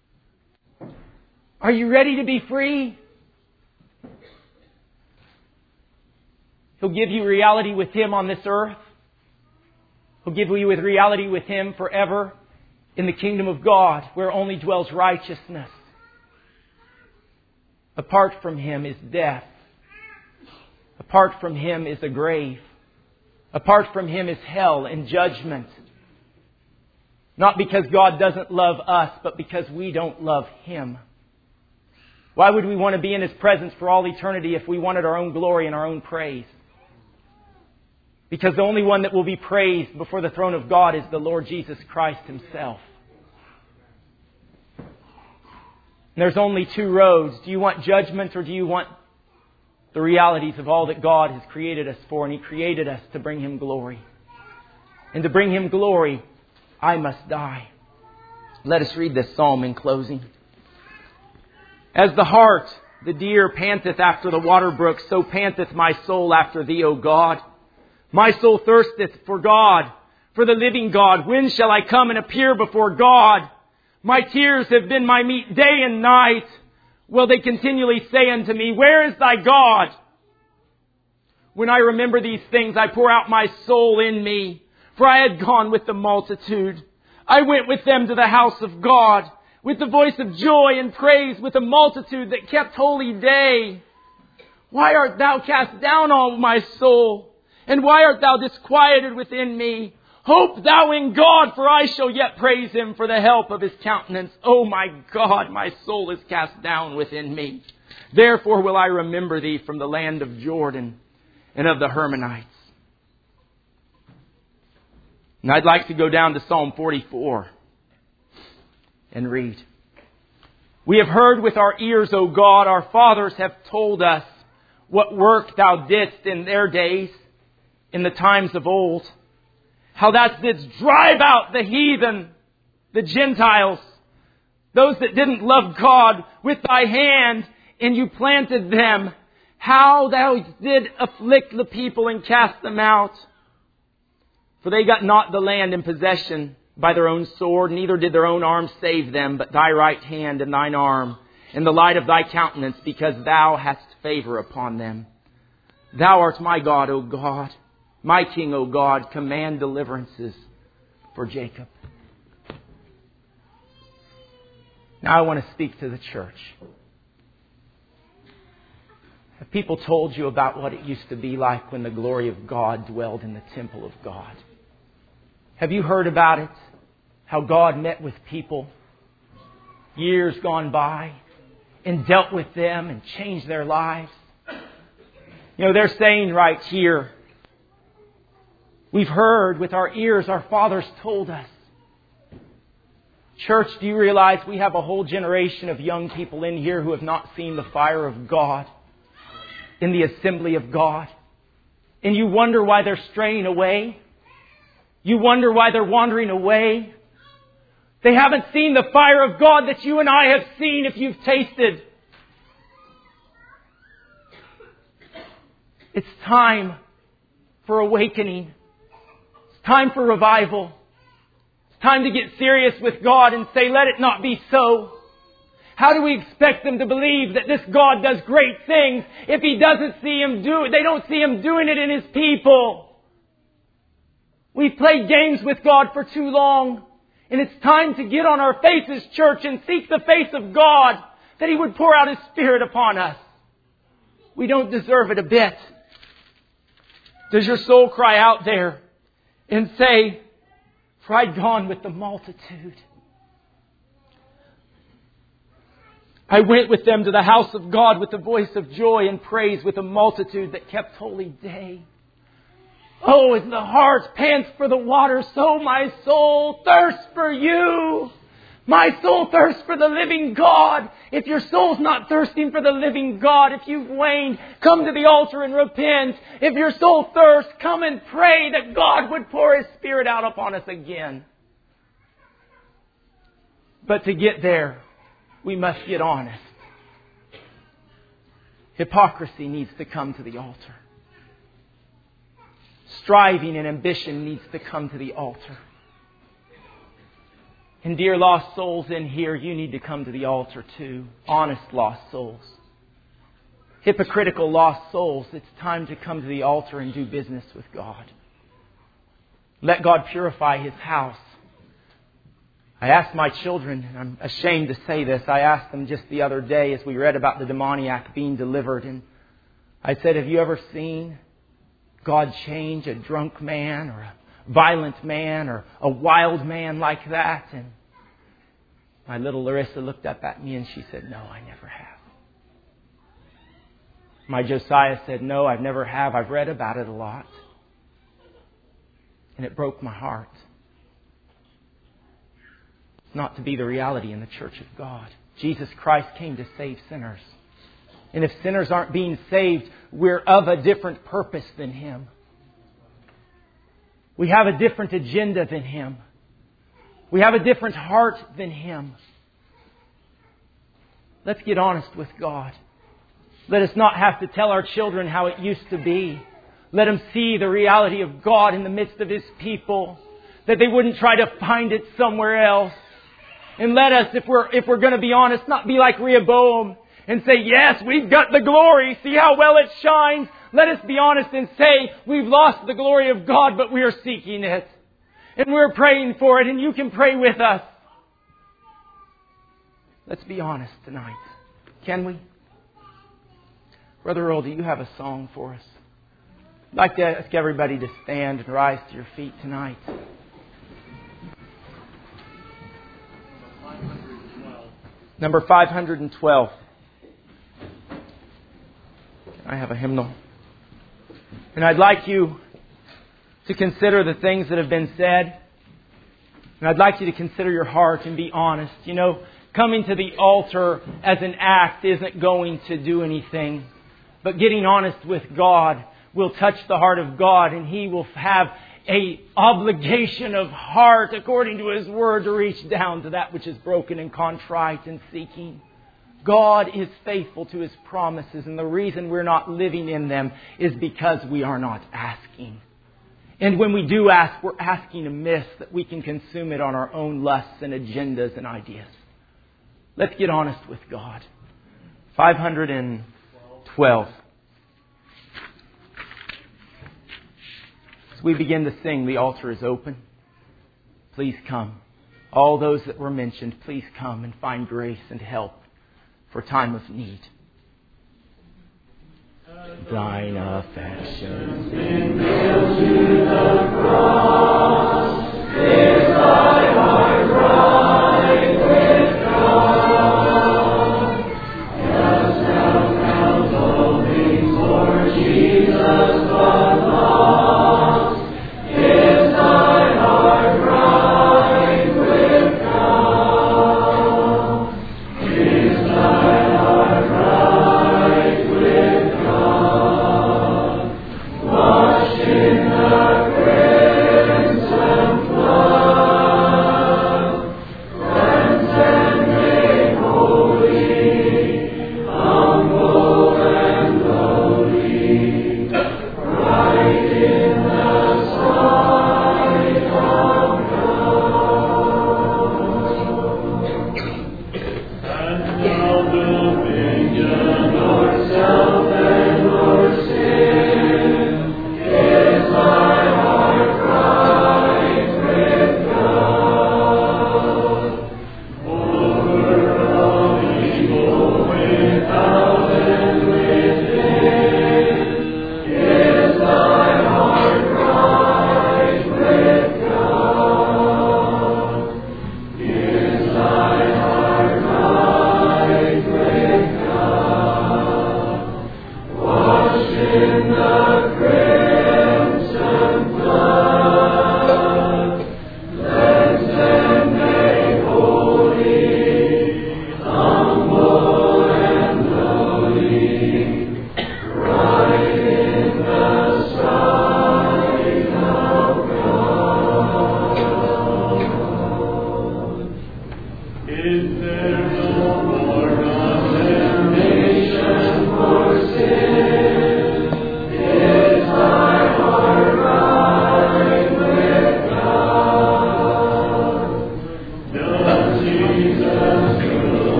Are you ready to be free? He'll give you reality with Him on this earth. He'll give you with reality with Him forever in the kingdom of God, where only dwells righteousness. Apart from Him is death. Apart from Him is a grave. Apart from Him is hell and judgment. Not because God doesn't love us, but because we don't love Him. Why would we want to be in His presence for all eternity if we wanted our own glory and our own praise? Because the only one that will be praised before the throne of God is the Lord Jesus Christ Himself. And there's only two roads. Do you want judgment or do you want the realities of all that God has created us for? And He created us to bring Him glory. And to bring Him glory, I must die. Let us read this psalm in closing. As the hart, the deer, panteth after the water brook, so panteth my soul after Thee, O God. My soul thirsteth for God, for the living God. When shall I come and appear before God? My tears have been my meat day and night. Will they continually say unto me, Where is Thy God? When I remember these things, I pour out my soul in me. For I had gone with the multitude. I went with them to the house of God, with the voice of joy and praise, with a multitude that kept holy day. Why art Thou cast down, O my soul? And why art Thou disquieted within me? Hope Thou in God, for I shall yet praise Him for the help of His countenance. O my God, my soul is cast down within me. Therefore will I remember Thee from the land of Jordan and of the Hermonites. And I'd like to go down to Psalm forty-four and read. We have heard with our ears, O God, our fathers have told us what work Thou didst in their days, in the times of old. How Thou didst drive out the heathen, the Gentiles, those that didn't love God, with Thy hand, and You planted them. How Thou did afflict the people and cast them out. For they got not the land in possession by their own sword, neither did their own arm save them, but Thy right hand and Thine arm, and the light of Thy countenance, because Thou hast favor upon them. Thou art my God, O God. My King, O God, command deliverances for Jacob. Now I want to speak to the church. Have people told you about what it used to be like when the glory of God dwelled in the temple of God? Have you heard about it? How God met with people years gone by and dealt with them and changed their lives? You know, they're saying right here, we've heard with our ears, our fathers told us. Church, do you realize we have a whole generation of young people in here who have not seen the fire of God in the assembly of God? And you wonder why they're straying away? You wonder why they're wandering away? They haven't seen the fire of God that you and I have seen if you've tasted. It's time for awakening. It's time for revival. It's time to get serious with God and say, let it not be so. How do we expect them to believe that this God does great things if He doesn't see Him do it? They don't see Him doing it in His people. We've played games with God for too long. And it's time to get on our faces, church, and seek the face of God, that He would pour out His Spirit upon us. We don't deserve it a bit. Does your soul cry out there and say, for I'd gone with the multitude. I went with them to the house of God with the voice of joy and praise, with a multitude that kept holy day. Oh, as the hart pants for the water, so my soul thirsts for You. My soul thirsts for the living God. If your soul's not thirsting for the living God, if you've waned, come to the altar and repent. If your soul thirsts, come and pray that God would pour His Spirit out upon us again. But to get there, we must get honest. Hypocrisy needs to come to the altar. Striving and ambition needs to come to the altar. And dear lost souls in here, you need to come to the altar too. Honest lost souls. Hypocritical lost souls, it's time to come to the altar and do business with God. Let God purify His house. I asked my children, and I'm ashamed to say this, I asked them just the other day as we read about the demoniac being delivered. And I said, have you ever seen God change a drunk man or a violent man or a wild man like that? And my little Larissa looked up at me and she said, no, I never have. My Josiah said, no, I've never have. I've read about it a lot. And it broke my heart. It's not to be the reality in the church of God. Jesus Christ came to save sinners. And if sinners aren't being saved, we're of a different purpose than Him. We have a different agenda than Him. We have a different heart than Him. Let's get honest with God. Let us not have to tell our children how it used to be. Let them see the reality of God in the midst of His people. That they wouldn't try to find it somewhere else. And let us, if we're, if we're going to be honest, not be like Rehoboam and say, yes, we've got the glory. See how well it shines. Let us be honest and say, we've lost the glory of God, but we are seeking it. And we're praying for it, and you can pray with us. Let's be honest tonight. Can we? Brother Earl, do you have a song for us? I'd like to ask everybody to stand and rise to your feet tonight. Number five hundred twelve. I have a hymnal. And I'd like you to consider the things that have been said. And I'd like you to consider your heart and be honest. You know, coming to the altar as an act isn't going to do anything. But getting honest with God will touch the heart of God, and He will have a obligation of heart according to His Word to reach down to that which is broken and contrite and seeking. God is faithful to His promises, and the reason we're not living in them is because we are not asking. And when we do ask, we're asking amiss that we can consume it on our own lusts and agendas and ideas. Let's get honest with God. five hundred twelve. As we begin to sing, the altar is open. Please come. All those that were mentioned, please come and find grace and help for time of need. Thine affections been nailed to the cross. Is thy heart right with God? Dost thou count all things for Jesus but lost? Is thy heart right with God? Is thy heart right with God? Washed in the grace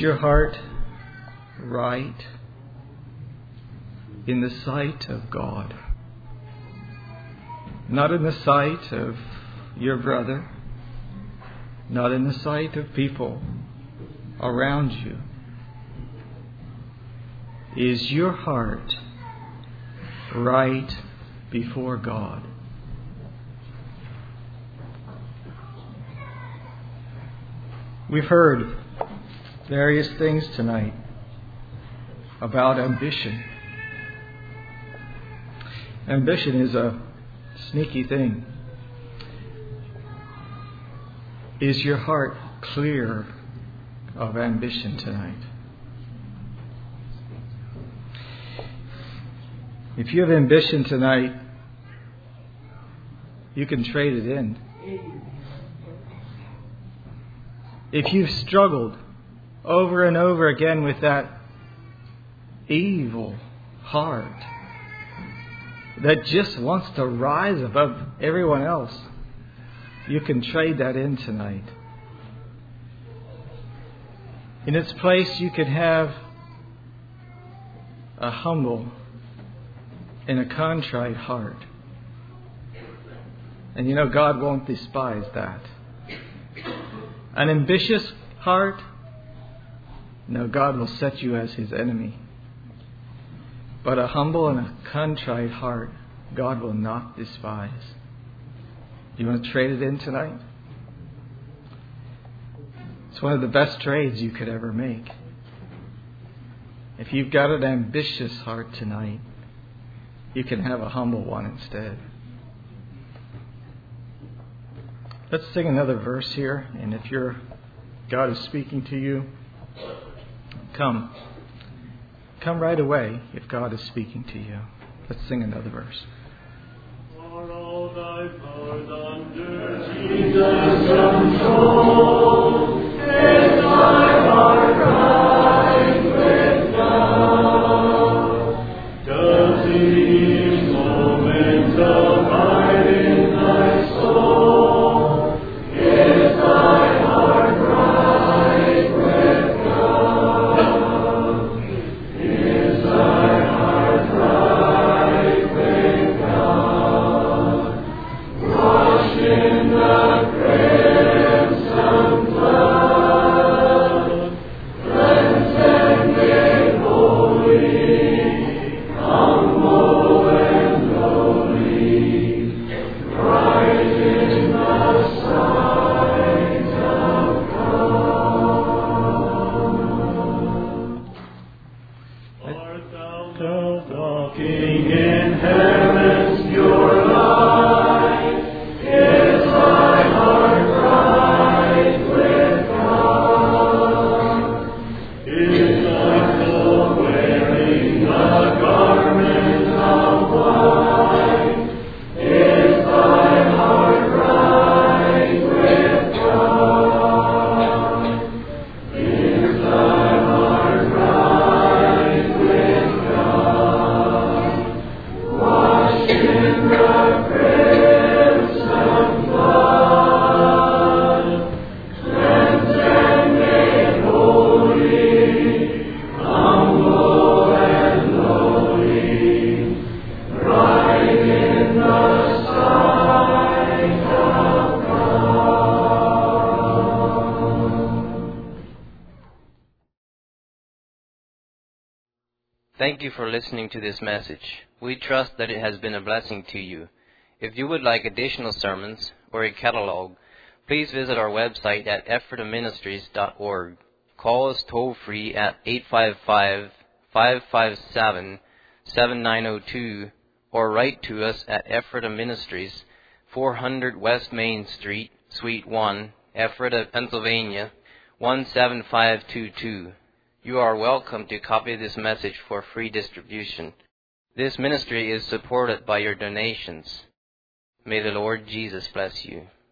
your heart right in the sight of God? Not in the sight of your brother, not in the sight of people around you. Is your heart right before God? We've heard various things tonight about ambition. Ambition is a sneaky thing. Is your heart clear of ambition tonight? If you have ambition tonight, you can trade it in. If you've struggled over and over again with that evil heart that just wants to rise above everyone else, you can trade that in tonight. In its place, you can have a humble and a contrite heart. And you know, God won't despise that. An ambitious heart, no, God will set you as His enemy. But a humble and a contrite heart, God will not despise. You want to trade it in tonight? It's one of the best trades you could ever make. If you've got an ambitious heart tonight, you can have a humble one instead. Let's sing another verse here, and if you're, God is speaking to you, come. Come right away if God is speaking to you. Let's sing another verse. For all thy powers under Jesus' control, is thy heart right with God? Does each moment abide in thy soul? Is thy heart right with God? Is thy heart right with God? Washed in the crimson blood, cleansed and made holy, humble and lowly, right in the sight of God. Art thou walking in heaven's pure light? Is thy heart right with God? Is thy soul wearing the garment of white? Is thy heart right with God? Is thy heart right with God? Washed in the crimson blood, cleansed and made holy, humble and lowly, right in the sight of God. Thank you for listening to this message. We trust that it has been a blessing to you. If you would like additional sermons or a catalog, please visit our website at ephrata ministries dot org. Call us toll free at eight five five, five five seven, seven nine zero two or write to us at Ephrata Ministries, four hundred West Main Street, Suite one, Ephrata, Pennsylvania, one seven five two two. You are welcome to copy this message for free distribution. This ministry is supported by your donations. May the Lord Jesus bless you.